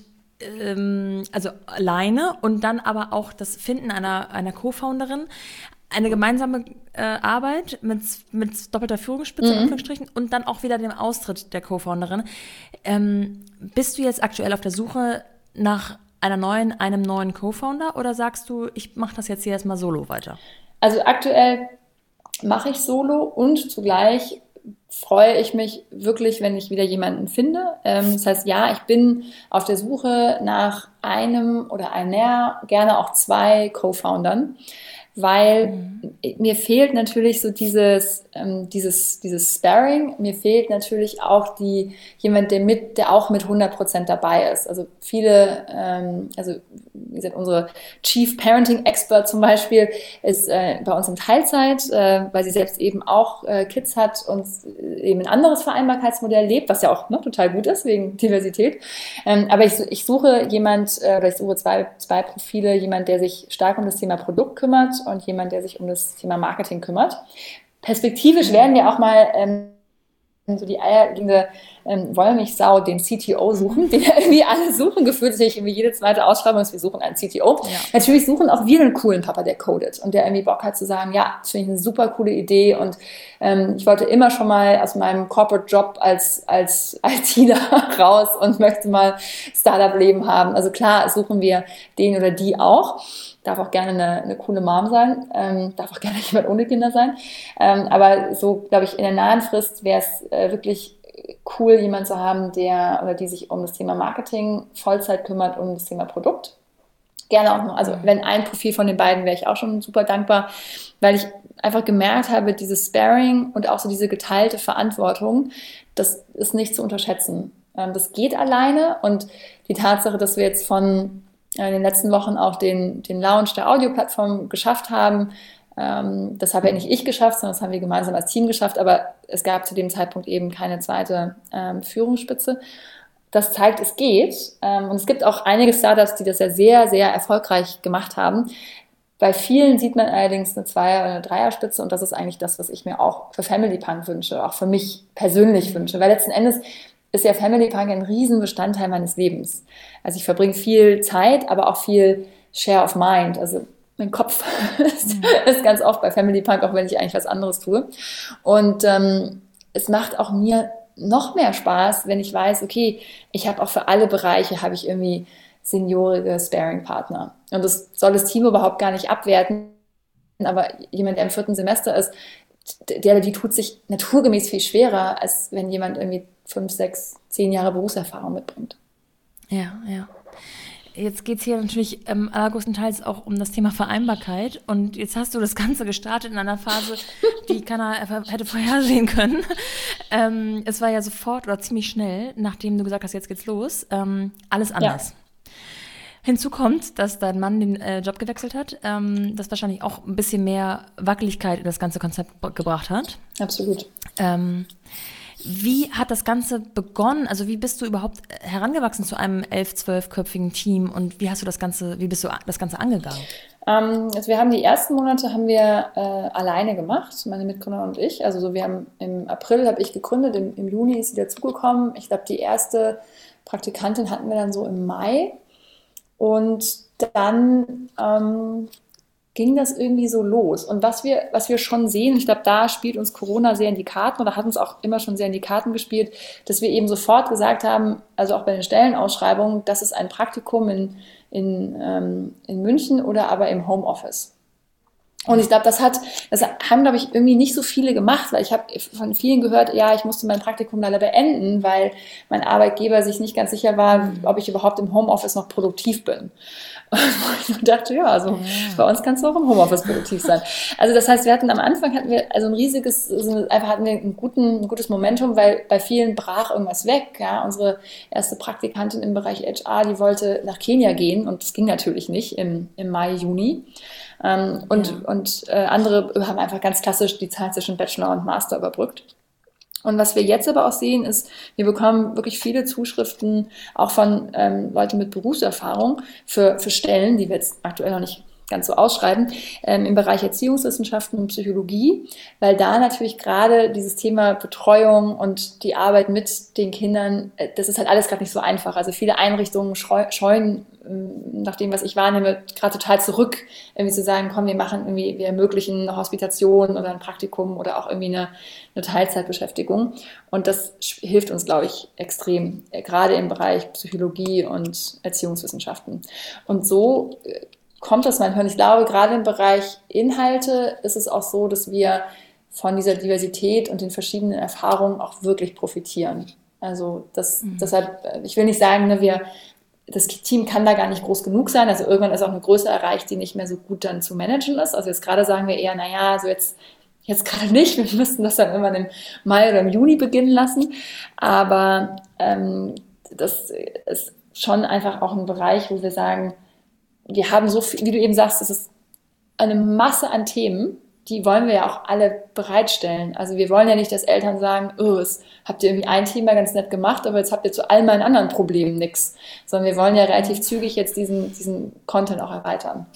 Speaker 1: also alleine und dann aber auch das Finden einer Co-Founderin, eine gemeinsame Arbeit mit doppelter Führungsspitze in Anführungsstrichen und dann auch wieder dem Austritt der Co-Founderin. Bist du jetzt aktuell auf der Suche nach einem neuen Co-Founder oder sagst du, ich mache das jetzt hier erstmal solo weiter?
Speaker 2: Also aktuell mache ich solo und zugleich freue ich mich wirklich, wenn ich wieder jemanden finde. Das heißt, ja, ich bin auf der Suche nach einem oder einer, gerne auch 2 Co-Foundern, weil mir fehlt natürlich so dieses Sparring, mir fehlt natürlich auch jemand, der auch mit 100% dabei ist. Also viele, wie gesagt, unsere Chief Parenting Expert zum Beispiel ist bei uns in Teilzeit, weil sie selbst eben auch Kids hat und eben ein anderes Vereinbarkeitsmodell lebt, was ja auch total gut ist, wegen Diversität. Aber ich suche ich suche zwei Profile, jemand, der sich stark um das Thema Produkt kümmert und jemand, der sich um das Thema Marketing kümmert. Perspektivisch werden wir auch mal so die eierlegende Wollmilchsau, den CTO suchen, den ja irgendwie alle suchen. Gefühlt ist irgendwie jede zweite Ausschreibung ist, wir suchen einen CTO. Ja. Natürlich suchen auch wir einen coolen Papa, der codet und der irgendwie Bock hat zu sagen, ja, das finde ich eine super coole Idee und ich wollte immer schon mal aus meinem Corporate-Job als ITler raus und möchte mal Startup-Leben haben. Also klar, suchen wir den oder die auch. Darf auch gerne eine coole Mom sein, darf auch gerne jemand ohne Kinder sein. Aber so, glaube ich, in der nahen Frist wäre es wirklich cool, jemanden zu haben, der oder die sich um das Thema Marketing Vollzeit kümmert, um das Thema Produkt. Gerne auch noch, also wenn ein Profil von den beiden, wäre ich auch schon super dankbar, weil ich einfach gemerkt habe, dieses Sparring und auch so diese geteilte Verantwortung, das ist nicht zu unterschätzen. Das geht alleine und die Tatsache, dass wir jetzt in den letzten Wochen auch den Launch der Audioplattform geschafft haben. Das habe ja nicht ich geschafft, sondern das haben wir gemeinsam als Team geschafft, aber es gab zu dem Zeitpunkt eben keine zweite Führungsspitze. Das zeigt, es geht. Und es gibt auch einige Startups, die das ja sehr, sehr erfolgreich gemacht haben. Bei vielen sieht man allerdings eine Zweier- oder eine Dreierspitze und das ist eigentlich das, was ich mir auch für Family Punk wünsche, auch für mich persönlich wünsche, weil letzten Endes ist ja Family Punk ein Riesenbestandteil meines Lebens. Also ich verbringe viel Zeit, aber auch viel Share of Mind. Also mein Kopf ist ganz oft bei Family Punk, auch wenn ich eigentlich was anderes tue. Und es macht auch mir noch mehr Spaß, wenn ich weiß, okay, ich habe auch für alle Bereiche, habe ich irgendwie seniorige Sparing-Partner. Und das soll das Team überhaupt gar nicht abwerten, aber jemand, der im 4. Semester ist, der oder die tut sich naturgemäß viel schwerer, als wenn jemand irgendwie 5, 6, 10 Jahre Berufserfahrung mitbringt.
Speaker 1: Ja, ja. Jetzt geht es hier natürlich allergrößtenteils auch um das Thema Vereinbarkeit. Und jetzt hast du das Ganze gestartet in einer Phase, die keiner hätte vorhersehen können. Es war ja sofort oder ziemlich schnell, nachdem du gesagt hast, jetzt geht's los, alles anders. Ja. Hinzu kommt, dass dein Mann den Job gewechselt hat, das wahrscheinlich auch ein bisschen mehr Wackeligkeit in das ganze Konzept gebracht hat.
Speaker 2: Absolut.
Speaker 1: Wie hat das Ganze begonnen? Also wie bist du überhaupt herangewachsen zu einem 11-12-köpfigen Team und wie bist du das Ganze angegangen?
Speaker 2: Also wir haben die ersten Monate alleine gemacht, meine Mitgründer und ich. Also so, wir haben im April habe ich gegründet, im Juni ist sie dazugekommen. Ich glaube, die erste Praktikantin hatten wir dann so im Mai. Und dann ging das irgendwie so los. Und was wir schon sehen, ich glaube, da spielt uns Corona sehr in die Karten oder hat uns auch immer schon sehr in die Karten gespielt, dass wir eben sofort gesagt haben, also auch bei den Stellenausschreibungen, das ist ein Praktikum in München oder aber im Homeoffice. Und ich glaube, das haben, glaube ich, irgendwie nicht so viele gemacht, weil ich habe von vielen gehört, ja, ich musste mein Praktikum leider beenden, weil mein Arbeitgeber sich nicht ganz sicher war, ob ich überhaupt im Homeoffice noch produktiv bin. Und ich dachte, ja, also bei uns kannst du auch im Homeoffice produktiv sein. Also das heißt, hatten wir ein gutes Momentum, weil bei vielen brach irgendwas weg. Ja, unsere erste Praktikantin im Bereich HR, die wollte nach Kenia gehen und das ging natürlich nicht im Mai, Juni. Und andere haben einfach ganz klassisch die Zeit zwischen Bachelor und Master überbrückt. Und was wir jetzt aber auch sehen, ist, wir bekommen wirklich viele Zuschriften auch von Leuten mit Berufserfahrung für Stellen, die wir jetzt aktuell noch nicht ganz so ausschreiben, im Bereich Erziehungswissenschaften und Psychologie, weil da natürlich gerade dieses Thema Betreuung und die Arbeit mit den Kindern, das ist halt alles gerade nicht so einfach. Also viele Einrichtungen scheuen, nach dem, was ich wahrnehme, gerade total zurück, irgendwie zu sagen, komm, wir ermöglichen eine Hospitation oder ein Praktikum oder auch irgendwie eine Teilzeitbeschäftigung. Und das hilft uns, glaube ich, extrem, gerade im Bereich Psychologie und Erziehungswissenschaften. Und so kommt das manchmal. Und ich glaube, gerade im Bereich Inhalte ist es auch so, dass wir von dieser Diversität und den verschiedenen Erfahrungen auch wirklich profitieren. Also deshalb, ich will nicht sagen, das Team kann da gar nicht groß genug sein. Also irgendwann ist auch eine Größe erreicht, die nicht mehr so gut dann zu managen ist. Also jetzt gerade sagen wir eher, also jetzt gerade nicht. Wir müssten das dann irgendwann im Mai oder im Juni beginnen lassen. Aber das ist schon einfach auch ein Bereich, wo wir sagen, wir haben so viel, wie du eben sagst, es ist eine Masse an Themen, die wollen wir ja auch alle bereitstellen. Also wir wollen ja nicht, dass Eltern sagen, habt ihr irgendwie ein Thema ganz nett gemacht, aber jetzt habt ihr zu all meinen anderen Problemen nichts. Sondern wir wollen ja relativ zügig jetzt diesen Content auch erweitern.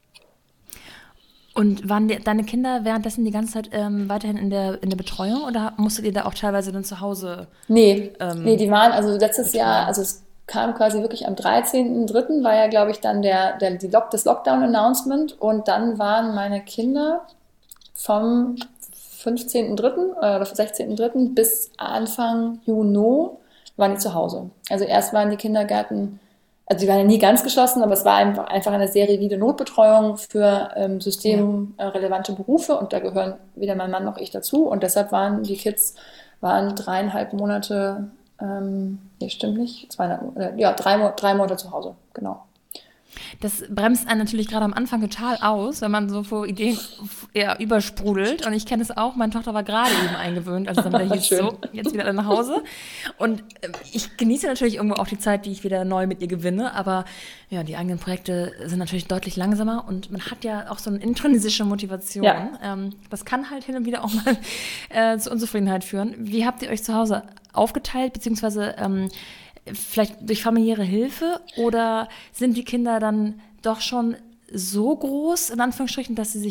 Speaker 1: Und waren deine Kinder währenddessen die ganze Zeit weiterhin in der Betreuung oder musstet ihr da auch teilweise dann zu Hause?
Speaker 2: Nee, die waren also letztes Jahr, also es kam quasi wirklich am 13.03. war ja, glaube ich, dann das Lockdown-Announcement und dann waren meine Kinder vom 15.03. oder 16.03. bis Anfang Juni waren die zu Hause. Also erst waren die Kindergärten, also die waren ja nie ganz geschlossen, aber es war einfach eine sehr rigide Notbetreuung für systemrelevante Berufe und da gehören weder mein Mann noch ich dazu und deshalb waren die Kids 3,5 Monate, stimmt nicht, 3 Monate zu Hause, genau.
Speaker 1: Das bremst einen natürlich gerade am Anfang total aus, wenn man so vor Ideen übersprudelt. Und ich kenne es auch, meine Tochter war gerade eben eingewöhnt, als es dann wieder hieß, so, jetzt wieder nach Hause. Und ich genieße natürlich irgendwo auch die Zeit, die ich wieder neu mit ihr gewinne. Aber ja, die eigenen Projekte sind natürlich deutlich langsamer und man hat ja auch so eine intrinsische Motivation. Ja. Das kann halt hin und wieder auch mal zu Unzufriedenheit führen. Wie habt ihr euch zu Hause aufgeteilt, beziehungsweise vielleicht durch familiäre Hilfe oder sind die Kinder dann doch schon so groß, in Anführungsstrichen, dass sie sich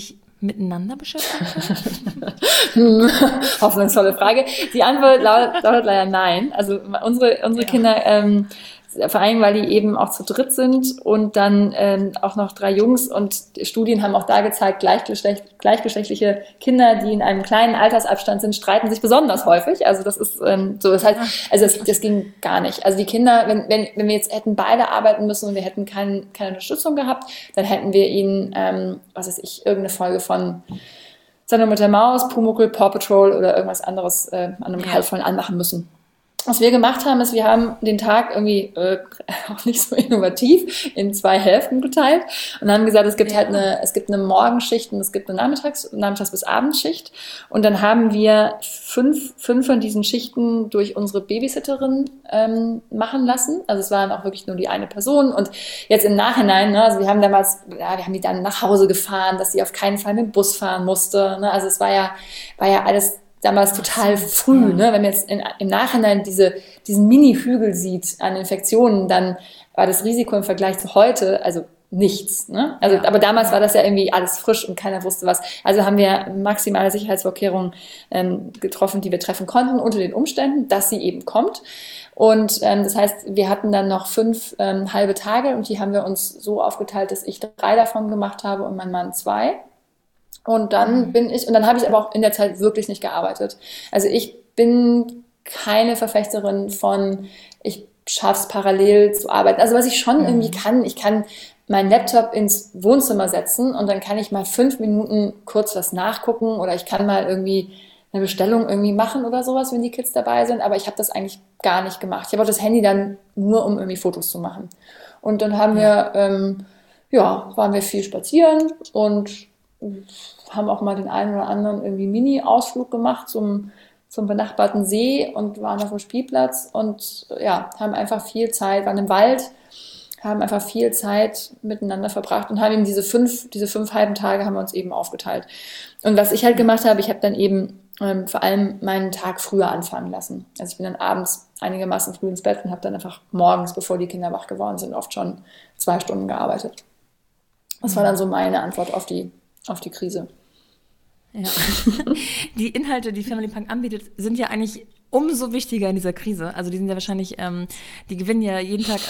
Speaker 1: miteinander beschäftigt sind?
Speaker 2: Hoffnungsvolle Frage. Die Antwort lautet leider nein. Also unsere Kinder, vor allem, weil die eben auch zu dritt sind und dann auch noch 3 Jungs, und Studien haben auch da gezeigt, gleichgeschlechtliche Kinder, die in einem kleinen Altersabstand sind, streiten sich besonders häufig. Also das ist so, das heißt, also das ging gar nicht. Also die Kinder, wenn wir jetzt hätten beide arbeiten müssen und wir hätten keine Unterstützung gehabt, dann hätten wir ihnen, irgendeine Folge von Sendung mit der Maus, Pumuckl, Paw Patrol oder irgendwas anderes an einem Halbvollen anmachen müssen. Was wir gemacht haben, ist, wir haben den Tag irgendwie auch nicht so innovativ in 2 Hälften geteilt und haben gesagt, es gibt eine Morgenschicht und es gibt eine Nachmittags- bis Abendschicht. Und dann haben wir 5 von diesen Schichten durch unsere Babysitterin machen lassen. Also es waren auch wirklich nur die eine Person. Und jetzt im Nachhinein, ne, also wir haben die dann nach Hause gefahren, dass sie auf keinen Fall mit dem Bus fahren musste. Ne? Also es war ja alles damals total früh, ne? Wenn man jetzt im Nachhinein diesen Mini-Hügel sieht an Infektionen, dann war das Risiko im Vergleich zu heute also nichts. Ne? Also, aber damals war das ja irgendwie alles frisch und keiner wusste was. Also haben wir maximale Sicherheitsvorkehrungen getroffen, die wir treffen konnten, unter den Umständen, dass sie eben kommt. Und das heißt, wir hatten dann noch 5 halbe Tage und die haben wir uns so aufgeteilt, dass ich 3 davon gemacht habe und mein Mann 2. Und dann dann habe ich aber auch in der Zeit wirklich nicht gearbeitet. Also ich bin keine Verfechterin von, ich schaff's parallel zu arbeiten. Also was ich schon irgendwie kann, ich kann meinen Laptop ins Wohnzimmer setzen und dann kann ich mal 5 Minuten kurz was nachgucken oder ich kann mal irgendwie eine Bestellung irgendwie machen oder sowas, wenn die Kids dabei sind. Aber ich habe das eigentlich gar nicht gemacht. Ich habe auch das Handy dann nur, um irgendwie Fotos zu machen. Und dann haben wir, waren wir viel spazieren und haben auch mal den einen oder anderen irgendwie Mini-Ausflug gemacht zum benachbarten See und waren auf dem Spielplatz und haben einfach viel Zeit, waren im Wald, haben einfach viel Zeit miteinander verbracht und haben eben diese fünf halben Tage haben wir uns eben aufgeteilt. Und was ich halt gemacht habe, ich habe dann eben vor allem meinen Tag früher anfangen lassen. Also ich bin dann abends einigermaßen früh ins Bett und habe dann einfach morgens, bevor die Kinder wach geworden sind, oft schon 2 Stunden gearbeitet. Das war dann so meine Antwort auf die Krise.
Speaker 1: Ja. Die Inhalte, die Family Punk anbietet, sind ja eigentlich umso wichtiger in dieser Krise. Also die sind ja wahrscheinlich, die gewinnen ja jeden Tag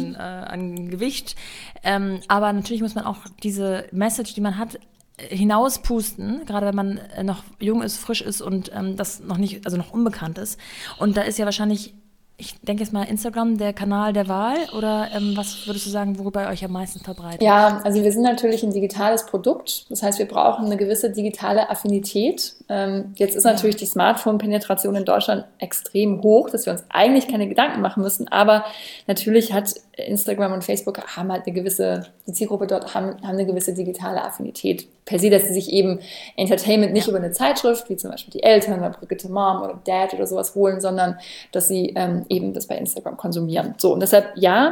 Speaker 1: an Gewicht. Aber natürlich muss man auch diese Message, die man hat, hinauspusten, gerade wenn man noch jung ist, frisch ist und das noch nicht, also noch unbekannt ist. Und da ist ja wahrscheinlich, ich denke jetzt mal, Instagram der Kanal der Wahl oder was würdest du sagen, worüber ihr euch am meisten verbreitet?
Speaker 2: Ja, also wir sind natürlich ein digitales Produkt. Das heißt, wir brauchen eine gewisse digitale Affinität. Jetzt ist natürlich die Smartphone-Penetration in Deutschland extrem hoch, dass wir uns eigentlich keine Gedanken machen müssen. Aber natürlich hat Instagram und Facebook haben halt die Zielgruppe dort haben eine gewisse digitale Affinität. Per se, dass sie sich eben Entertainment nicht über eine Zeitschrift, wie zum Beispiel die Eltern oder Brigitte Mom oder Dad oder sowas holen, sondern dass sie eben das bei Instagram konsumieren. So, und deshalb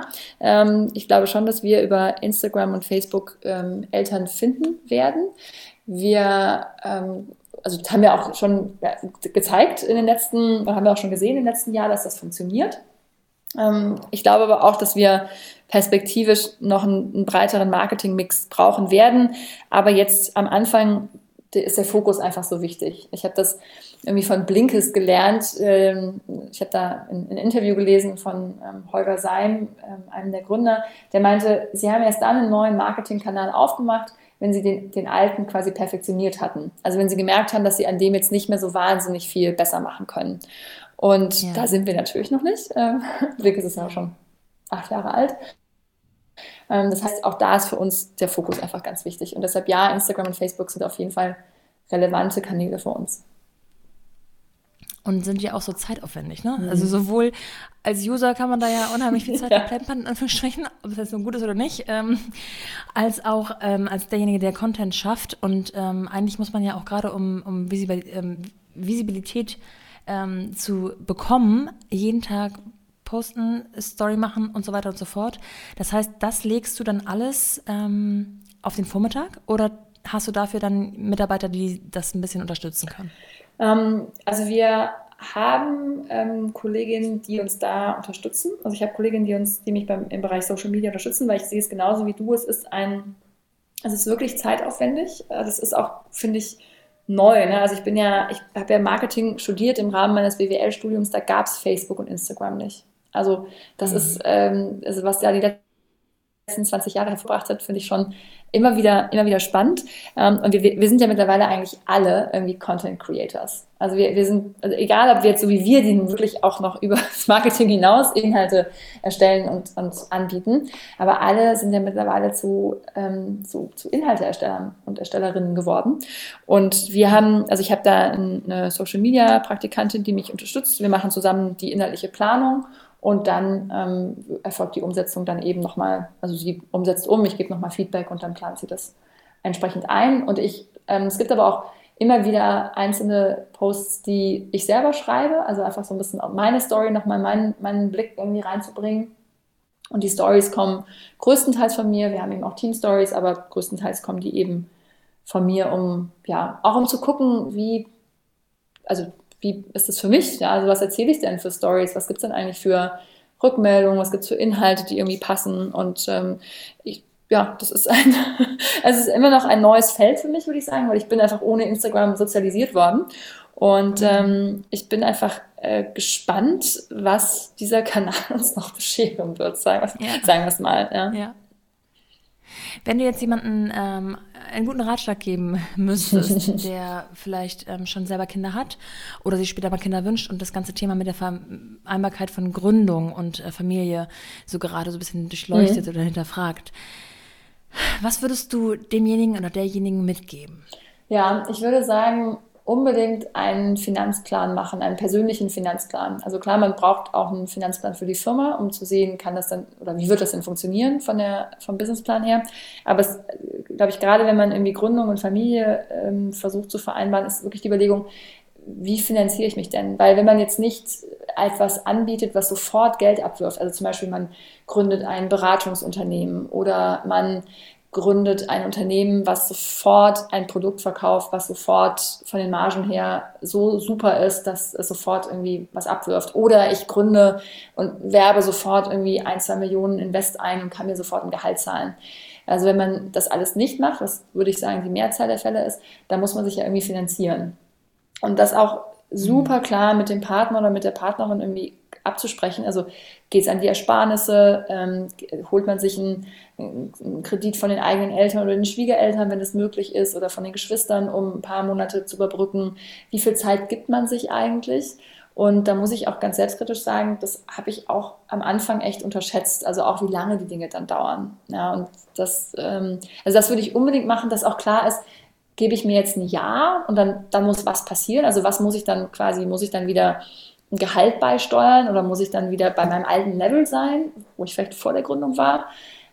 Speaker 2: ich glaube schon, dass wir über Instagram und Facebook Eltern finden werden. Also das haben wir auch schon gezeigt haben wir auch schon gesehen im letzten Jahr, dass das funktioniert. Ich glaube aber auch, dass wir perspektivisch noch einen breiteren Marketingmix brauchen werden. Aber jetzt am Anfang ist der Fokus einfach so wichtig. Ich habe das irgendwie von Blinkist gelernt. Ich habe da ein Interview gelesen von Holger Seim, einem der Gründer, der meinte, sie haben erst dann einen neuen Marketingkanal aufgemacht, wenn sie den alten quasi perfektioniert hatten. Also wenn sie gemerkt haben, dass sie an dem jetzt nicht mehr so wahnsinnig viel besser machen können. Und da sind wir natürlich noch nicht. Blinkist ist ja auch schon 8 Jahre alt. Das heißt, auch da ist für uns der Fokus einfach ganz wichtig. Und deshalb Instagram und Facebook sind auf jeden Fall relevante Kanäle für uns.
Speaker 1: Und sind ja auch so zeitaufwendig, ne? Also sowohl als User kann man da ja unheimlich viel Zeit verplempern, in Anführungsstrichen, ob das jetzt so gut ist oder nicht, als auch als derjenige, der Content schafft. Und eigentlich muss man ja auch gerade, um Visibilität zu bekommen, jeden Tag posten, Story machen und so weiter und so fort. Das heißt, das legst du dann alles auf den Vormittag oder hast du dafür dann Mitarbeiter, die das ein bisschen unterstützen können?
Speaker 2: Also wir haben Kolleginnen, die uns da unterstützen. Also ich habe Kolleginnen, die mich im Bereich Social Media unterstützen, weil ich sehe es genauso wie du. Es ist ein Es ist wirklich zeitaufwendig. Das ist auch, finde ich, neu. Ne? Also ich habe ja Marketing studiert im Rahmen meines BWL-Studiums, da gab es Facebook und Instagram nicht. Also das ist, also was ja die letzten 20 Jahre hervorgebracht hat, finde ich schon immer wieder spannend. Und wir sind ja mittlerweile eigentlich alle irgendwie Content Creators. Also wir sind, also egal ob wir jetzt so wie wir, die wirklich auch noch über das Marketing hinaus Inhalte erstellen und anbieten, aber alle sind ja mittlerweile zu Inhalteerstellern und Erstellerinnen geworden. Und ich habe da eine Social Media Praktikantin, die mich unterstützt. Wir machen zusammen die inhaltliche Planung. Und dann erfolgt die Umsetzung dann eben nochmal, also sie umsetzt ich gebe nochmal Feedback und dann plant sie das entsprechend ein. Und es gibt aber auch immer wieder einzelne Posts, die ich selber schreibe, also einfach so ein bisschen auf meine Story nochmal meinen Blick irgendwie reinzubringen. Und die Stories kommen größtenteils von mir, wir haben eben auch Team-Stories, aber größtenteils kommen die eben von mir, um zu gucken, wie ist das für mich? Ja, also was erzähle ich denn für Stories? Was gibt es denn eigentlich für Rückmeldungen? Was gibt es für Inhalte, die irgendwie passen? Und das ist es ist immer noch ein neues Feld für mich, würde ich sagen, weil ich bin einfach ohne Instagram sozialisiert worden. Und ich bin einfach gespannt, was dieser Kanal uns noch bescheren wird, sagen wir es mal. Ja.
Speaker 1: Ja. Wenn du jetzt jemanden einen guten Ratschlag geben müsstest, der vielleicht schon selber Kinder hat oder sich später mal Kinder wünscht und das ganze Thema mit der Vereinbarkeit von Gründung und Familie so gerade so ein bisschen durchleuchtet oder hinterfragt, was würdest du demjenigen oder derjenigen mitgeben?
Speaker 2: Ja, ich würde sagen, unbedingt einen Finanzplan machen, einen persönlichen Finanzplan. Also klar, man braucht auch einen Finanzplan für die Firma, um zu sehen, kann das dann oder wie wird das denn funktionieren vom Businessplan her. Aber es, glaube ich, gerade wenn man irgendwie Gründung und Familie versucht zu vereinbaren, ist wirklich die Überlegung, wie finanziere ich mich denn? Weil wenn man jetzt nicht etwas anbietet, was sofort Geld abwirft, also zum Beispiel man gründet ein Beratungsunternehmen oder man gründet ein Unternehmen, was sofort ein Produkt verkauft, was sofort von den Margen her so super ist, dass es sofort irgendwie was abwirft. Oder ich gründe und werbe sofort irgendwie 1-2 Millionen Invest ein und kann mir sofort ein Gehalt zahlen. Also wenn man das alles nicht macht, was würde ich sagen die Mehrzahl der Fälle ist, dann muss man sich ja irgendwie finanzieren. Und das auch super klar mit dem Partner oder mit der Partnerin irgendwie abzusprechen. Also geht es an die Ersparnisse, holt man sich einen Kredit von den eigenen Eltern oder den Schwiegereltern, wenn es möglich ist, oder von den Geschwistern, um ein paar Monate zu überbrücken. Wie viel Zeit gibt man sich eigentlich? Und da muss ich auch ganz selbstkritisch sagen, das habe ich auch am Anfang echt unterschätzt, also auch wie lange die Dinge dann dauern. Ja, und das würde ich unbedingt machen, dass auch klar ist, gebe ich mir jetzt ein Jahr und dann muss was passieren. Also was muss ich dann wieder ein Gehalt beisteuern oder muss ich dann wieder bei meinem alten Level sein, wo ich vielleicht vor der Gründung war?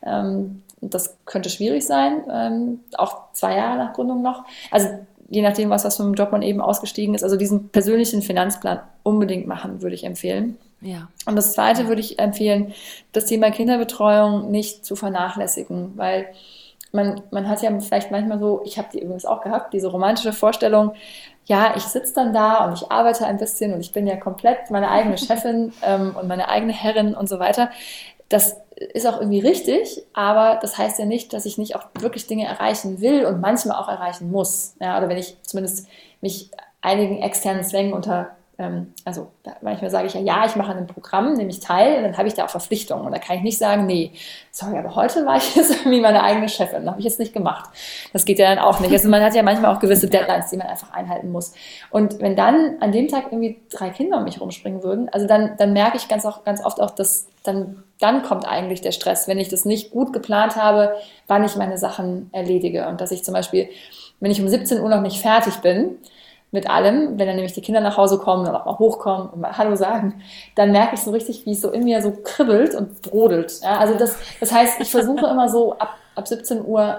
Speaker 2: Das könnte schwierig sein, auch 2 Jahre nach Gründung noch. Also je nachdem, was für ein Job man eben ausgestiegen ist. Also diesen persönlichen Finanzplan unbedingt machen, würde ich empfehlen. Ja. Und das Zweite würde ich empfehlen, das Thema Kinderbetreuung nicht zu vernachlässigen, weil man hat ja vielleicht manchmal so, ich habe die übrigens auch gehabt, diese romantische Vorstellung, ja, ich sitze dann da und ich arbeite ein bisschen und ich bin ja komplett meine eigene Chefin und meine eigene Herrin und so weiter. Das ist auch irgendwie richtig, aber das heißt ja nicht, dass ich nicht auch wirklich Dinge erreichen will und manchmal auch erreichen muss. Ja, oder wenn ich zumindest mich einigen externen Zwängen manchmal sage ich ja, ich mache an einem Programm, nehme ich teil, und dann habe ich da auch Verpflichtungen. Und da kann ich nicht sagen, nee, sorry, aber heute war ich jetzt irgendwie meine eigene Chefin, habe ich jetzt nicht gemacht. Das geht ja dann auch nicht. Also man hat ja manchmal auch gewisse Deadlines, die man einfach einhalten muss. Und wenn dann an dem Tag irgendwie 3 Kinder um mich rumspringen würden, also dann merke ich ganz oft auch, dass dann kommt eigentlich der Stress, wenn ich das nicht gut geplant habe, wann ich meine Sachen erledige. Und dass ich zum Beispiel, wenn ich um 17 Uhr noch nicht fertig bin, mit allem, wenn dann nämlich die Kinder nach Hause kommen und auch mal hochkommen und mal Hallo sagen, dann merke ich so richtig, wie es so in mir so kribbelt und brodelt. Ja, also das heißt, ich versuche immer so ab 17 Uhr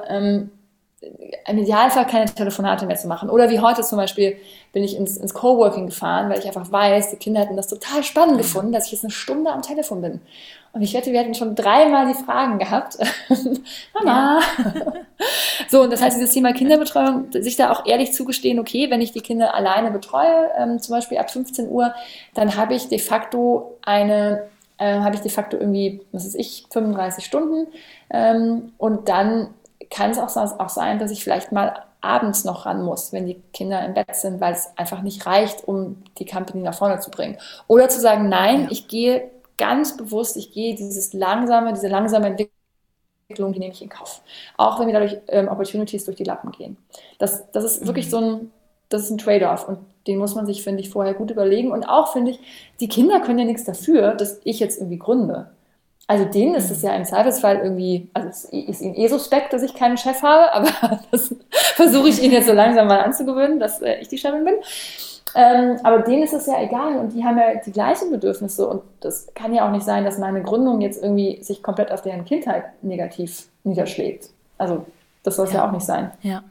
Speaker 2: im Idealfall keine Telefonate mehr zu machen. Oder wie heute zum Beispiel bin ich ins Coworking gefahren, weil ich einfach weiß, die Kinder hätten das total spannend gefunden, dass ich jetzt 1 Stunde am Telefon bin. Und ich wette, wir hätten schon 3-mal die Fragen gehabt. Mama. Ja. So, und das heißt, dieses Thema Kinderbetreuung, sich da auch ehrlich zugestehen, okay, wenn ich die Kinder alleine betreue, zum Beispiel ab 15 Uhr, dann habe ich de facto irgendwie, 35 Stunden. Und dann kann es auch sein, dass ich vielleicht mal abends noch ran muss, wenn die Kinder im Bett sind, weil es einfach nicht reicht, um die Company nach vorne zu bringen. Oder zu sagen, nein, ich gehe ganz bewusst, diese langsame Entwicklung, die nehme ich in Kauf. Auch wenn mir dadurch Opportunities durch die Lappen gehen. Das ist wirklich das ist ein Trade-off und den muss man sich, finde ich, vorher gut überlegen. Und auch, finde ich, die Kinder können ja nichts dafür, dass ich jetzt irgendwie gründe. Also denen ist es ja im Zweifelsfall irgendwie, also es ist ihnen suspekt, dass ich keinen Chef habe, aber das versuche ich ihnen jetzt so langsam mal anzugewöhnen, dass ich die Chefin bin. Aber denen ist es ja egal und die haben ja die gleichen Bedürfnisse und das kann ja auch nicht sein, dass meine Gründung jetzt irgendwie sich komplett auf deren Kindheit negativ niederschlägt. Also das soll es ja auch nicht sein.
Speaker 1: Ja.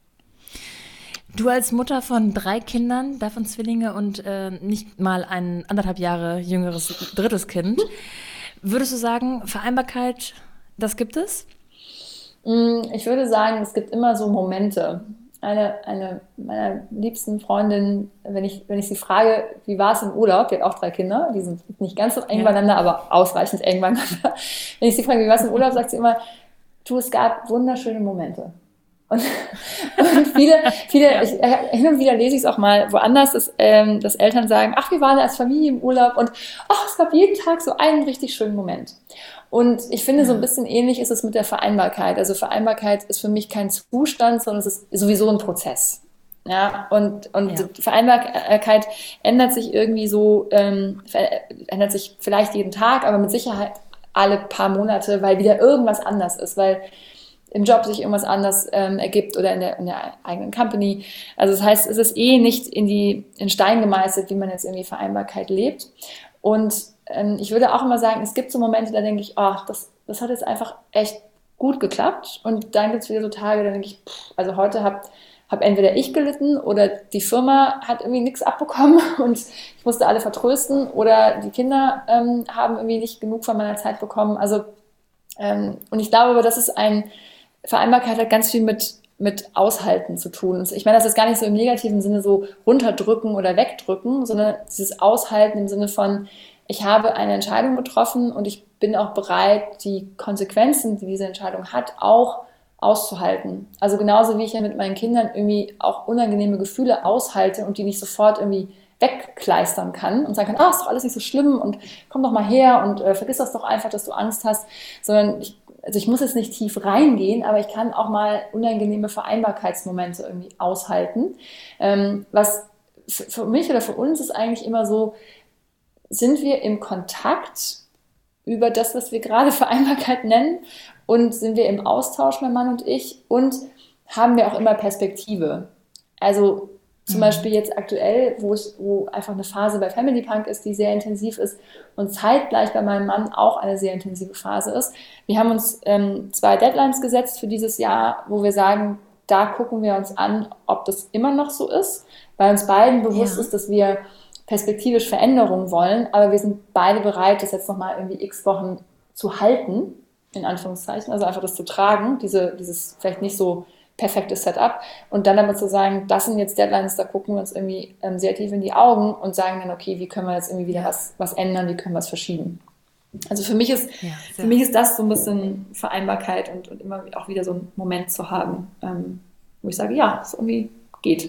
Speaker 1: Du als Mutter von 3 Kindern, davon Zwillinge und nicht mal ein 1,5 Jahre jüngeres drittes Kind, würdest du sagen, Vereinbarkeit, das gibt es?
Speaker 2: Ich würde sagen, es gibt immer so Momente. Eine meiner liebsten Freundinnen, wenn ich sie frage, wie war es im Urlaub, die hat auch 3 Kinder, die sind nicht ganz so eng beieinander, aber ausreichend eng beieinander. Wenn ich sie frage, wie war es im Urlaub, sagt sie immer, es gab wunderschöne Momente. Und viele hin und wieder lese ich es auch mal woanders, dass Eltern sagen, ach, wir waren als Familie im Urlaub und es gab jeden Tag so einen richtig schönen Moment. Und ich finde, so ein bisschen ähnlich ist es mit der Vereinbarkeit. Also Vereinbarkeit ist für mich kein Zustand, sondern es ist sowieso ein Prozess. Ja, und die Vereinbarkeit ändert sich irgendwie so, ändert sich vielleicht jeden Tag, aber mit Sicherheit alle paar Monate, weil wieder irgendwas anders ist, weil im Job sich irgendwas anders ergibt oder in der eigenen Company. Also das heißt, es ist nicht in Stein gemeißelt, wie man jetzt irgendwie Vereinbarkeit lebt. Und ich würde auch immer sagen, es gibt so Momente, da denke ich, das hat jetzt einfach echt gut geklappt. Und dann gibt es wieder so Tage, da denke ich, also heute hab entweder ich gelitten oder die Firma hat irgendwie nichts abbekommen und ich musste alle vertrösten oder die Kinder haben irgendwie nicht genug von meiner Zeit bekommen. Also und ich glaube, das ist Vereinbarkeit hat ganz viel mit Aushalten zu tun. Ich meine, das ist gar nicht so im negativen Sinne so runterdrücken oder wegdrücken, sondern dieses Aushalten im Sinne von, ich habe eine Entscheidung getroffen und ich bin auch bereit, die Konsequenzen, die diese Entscheidung hat, auch auszuhalten. Also genauso wie ich ja mit meinen Kindern irgendwie auch unangenehme Gefühle aushalte und die nicht sofort irgendwie wegkleistern kann und sagen kann, ist doch alles nicht so schlimm und komm doch mal her und vergiss das doch einfach, dass du Angst hast, sondern ich muss jetzt nicht tief reingehen, aber ich kann auch mal unangenehme Vereinbarkeitsmomente irgendwie aushalten. Was für mich oder für uns ist eigentlich immer so, sind wir im Kontakt über das, was wir gerade Vereinbarkeit nennen und sind wir im Austausch, mein Mann und ich, und haben wir auch immer Perspektive. Also zum Beispiel jetzt aktuell, wo einfach eine Phase bei Family Punk ist, die sehr intensiv ist und zeitgleich bei meinem Mann auch eine sehr intensive Phase ist. Wir haben uns 2 Deadlines gesetzt für dieses Jahr, wo wir sagen, da gucken wir uns an, ob das immer noch so ist, weil uns beiden bewusst ist, dass wir perspektivisch Veränderungen wollen, aber wir sind beide bereit, das jetzt nochmal irgendwie x Wochen zu halten, in Anführungszeichen, also einfach das zu tragen, dieses vielleicht nicht so perfektes Setup und dann aber zu sagen, das sind jetzt Deadlines, da gucken wir uns irgendwie sehr tief in die Augen und sagen dann, okay, wie können wir jetzt irgendwie wieder was ändern, wie können wir es verschieben. Also für mich ist das so ein bisschen Vereinbarkeit und immer auch wieder so einen Moment zu haben, wo ich sage, es irgendwie geht.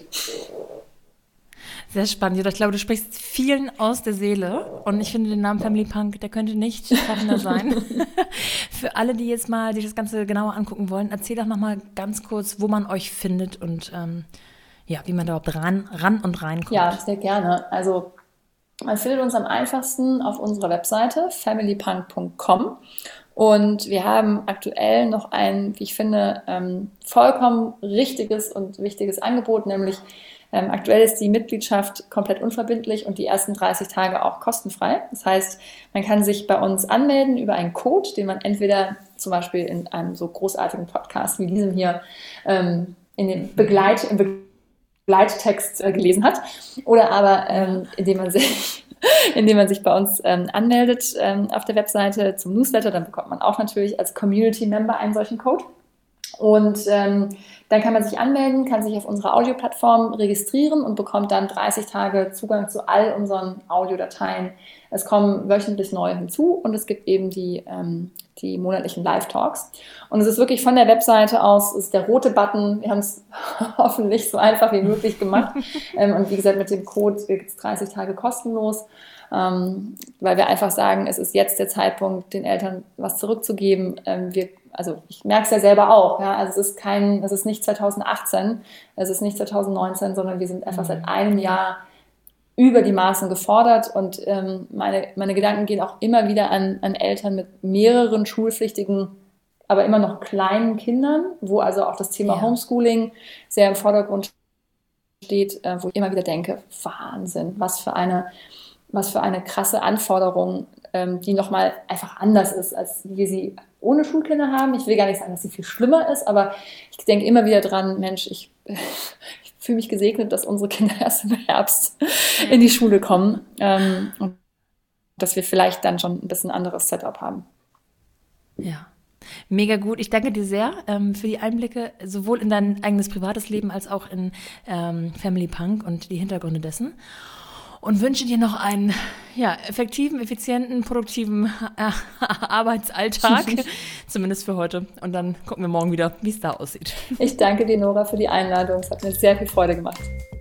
Speaker 1: Sehr spannend. Ich glaube, du sprichst vielen aus der Seele und ich finde den Namen Family Punk, der könnte nicht treffender sein. Für alle, die jetzt mal sich das Ganze genauer angucken wollen, erzähl doch nochmal ganz kurz, wo man euch findet und wie man da überhaupt ran und reinkommt. Ja,
Speaker 2: sehr gerne. Also man findet uns am einfachsten auf unserer Webseite familypunk.com und wir haben aktuell noch ein, wie ich finde, vollkommen richtiges und wichtiges Angebot, nämlich aktuell ist die Mitgliedschaft komplett unverbindlich und die ersten 30 Tage auch kostenfrei. Das heißt, man kann sich bei uns anmelden über einen Code, den man entweder zum Beispiel in einem so großartigen Podcast wie diesem hier in den im Begleittext gelesen hat, oder aber indem man sich bei uns anmeldet auf der Webseite zum Newsletter, dann bekommt man auch natürlich als Community-Member einen solchen Code. Und dann kann man sich anmelden, kann sich auf unserer Audioplattform registrieren und bekommt dann 30 Tage Zugang zu all unseren Audiodateien. Es kommen wöchentlich neue hinzu und es gibt eben die die monatlichen Live-Talks. Und es ist wirklich von der Webseite aus, ist der rote Button. Wir haben es hoffentlich so einfach wie möglich gemacht. Und wie gesagt, mit dem Code gibt es 30 Tage kostenlos, weil wir einfach sagen, es ist jetzt der Zeitpunkt, den Eltern was zurückzugeben. Also ich merke es ja selber auch. Ja? Also es ist nicht 2018, es ist nicht 2019, sondern wir sind einfach seit einem Jahr über die Maßen gefordert und meine Gedanken gehen auch immer wieder an Eltern mit mehreren schulpflichtigen, aber immer noch kleinen Kindern, wo also auch das Thema Homeschooling sehr im Vordergrund steht, wo ich immer wieder denke, Wahnsinn, was für eine krasse Anforderung, die nochmal einfach anders ist, als wir sie ohne Schulkinder haben. Ich will gar nicht sagen, dass sie viel schlimmer ist, aber ich denke immer wieder dran, Mensch, ich fühle mich gesegnet, dass unsere Kinder erst im Herbst in die Schule kommen und dass wir vielleicht dann schon ein bisschen anderes Setup haben.
Speaker 1: Ja, mega gut. Ich danke dir sehr für die Einblicke, sowohl in dein eigenes privates Leben als auch in Family Punk und die Hintergründe dessen. Und wünsche dir noch einen effektiven, effizienten, produktiven Arbeitsalltag, zumindest für heute. Und dann gucken wir morgen wieder, wie es da aussieht.
Speaker 2: Ich danke dir, Nora, für die Einladung. Es hat mir sehr viel Freude gemacht.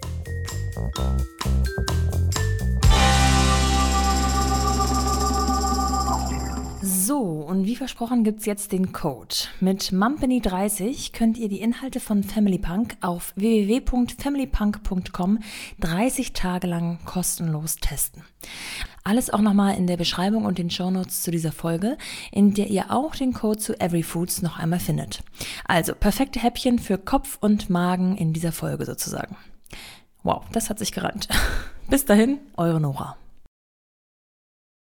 Speaker 1: So, und wie versprochen gibt's jetzt den Code. Mit Mumpany30 könnt ihr die Inhalte von Family Punk auf www.familypunk.com 30 Tage lang kostenlos testen. Alles auch nochmal in der Beschreibung und den Shownotes zu dieser Folge, in der ihr auch den Code zu Everyfoods noch einmal findet. Also perfekte Häppchen für Kopf und Magen in dieser Folge sozusagen. Wow, das hat sich gereimt. Bis dahin, eure Nora.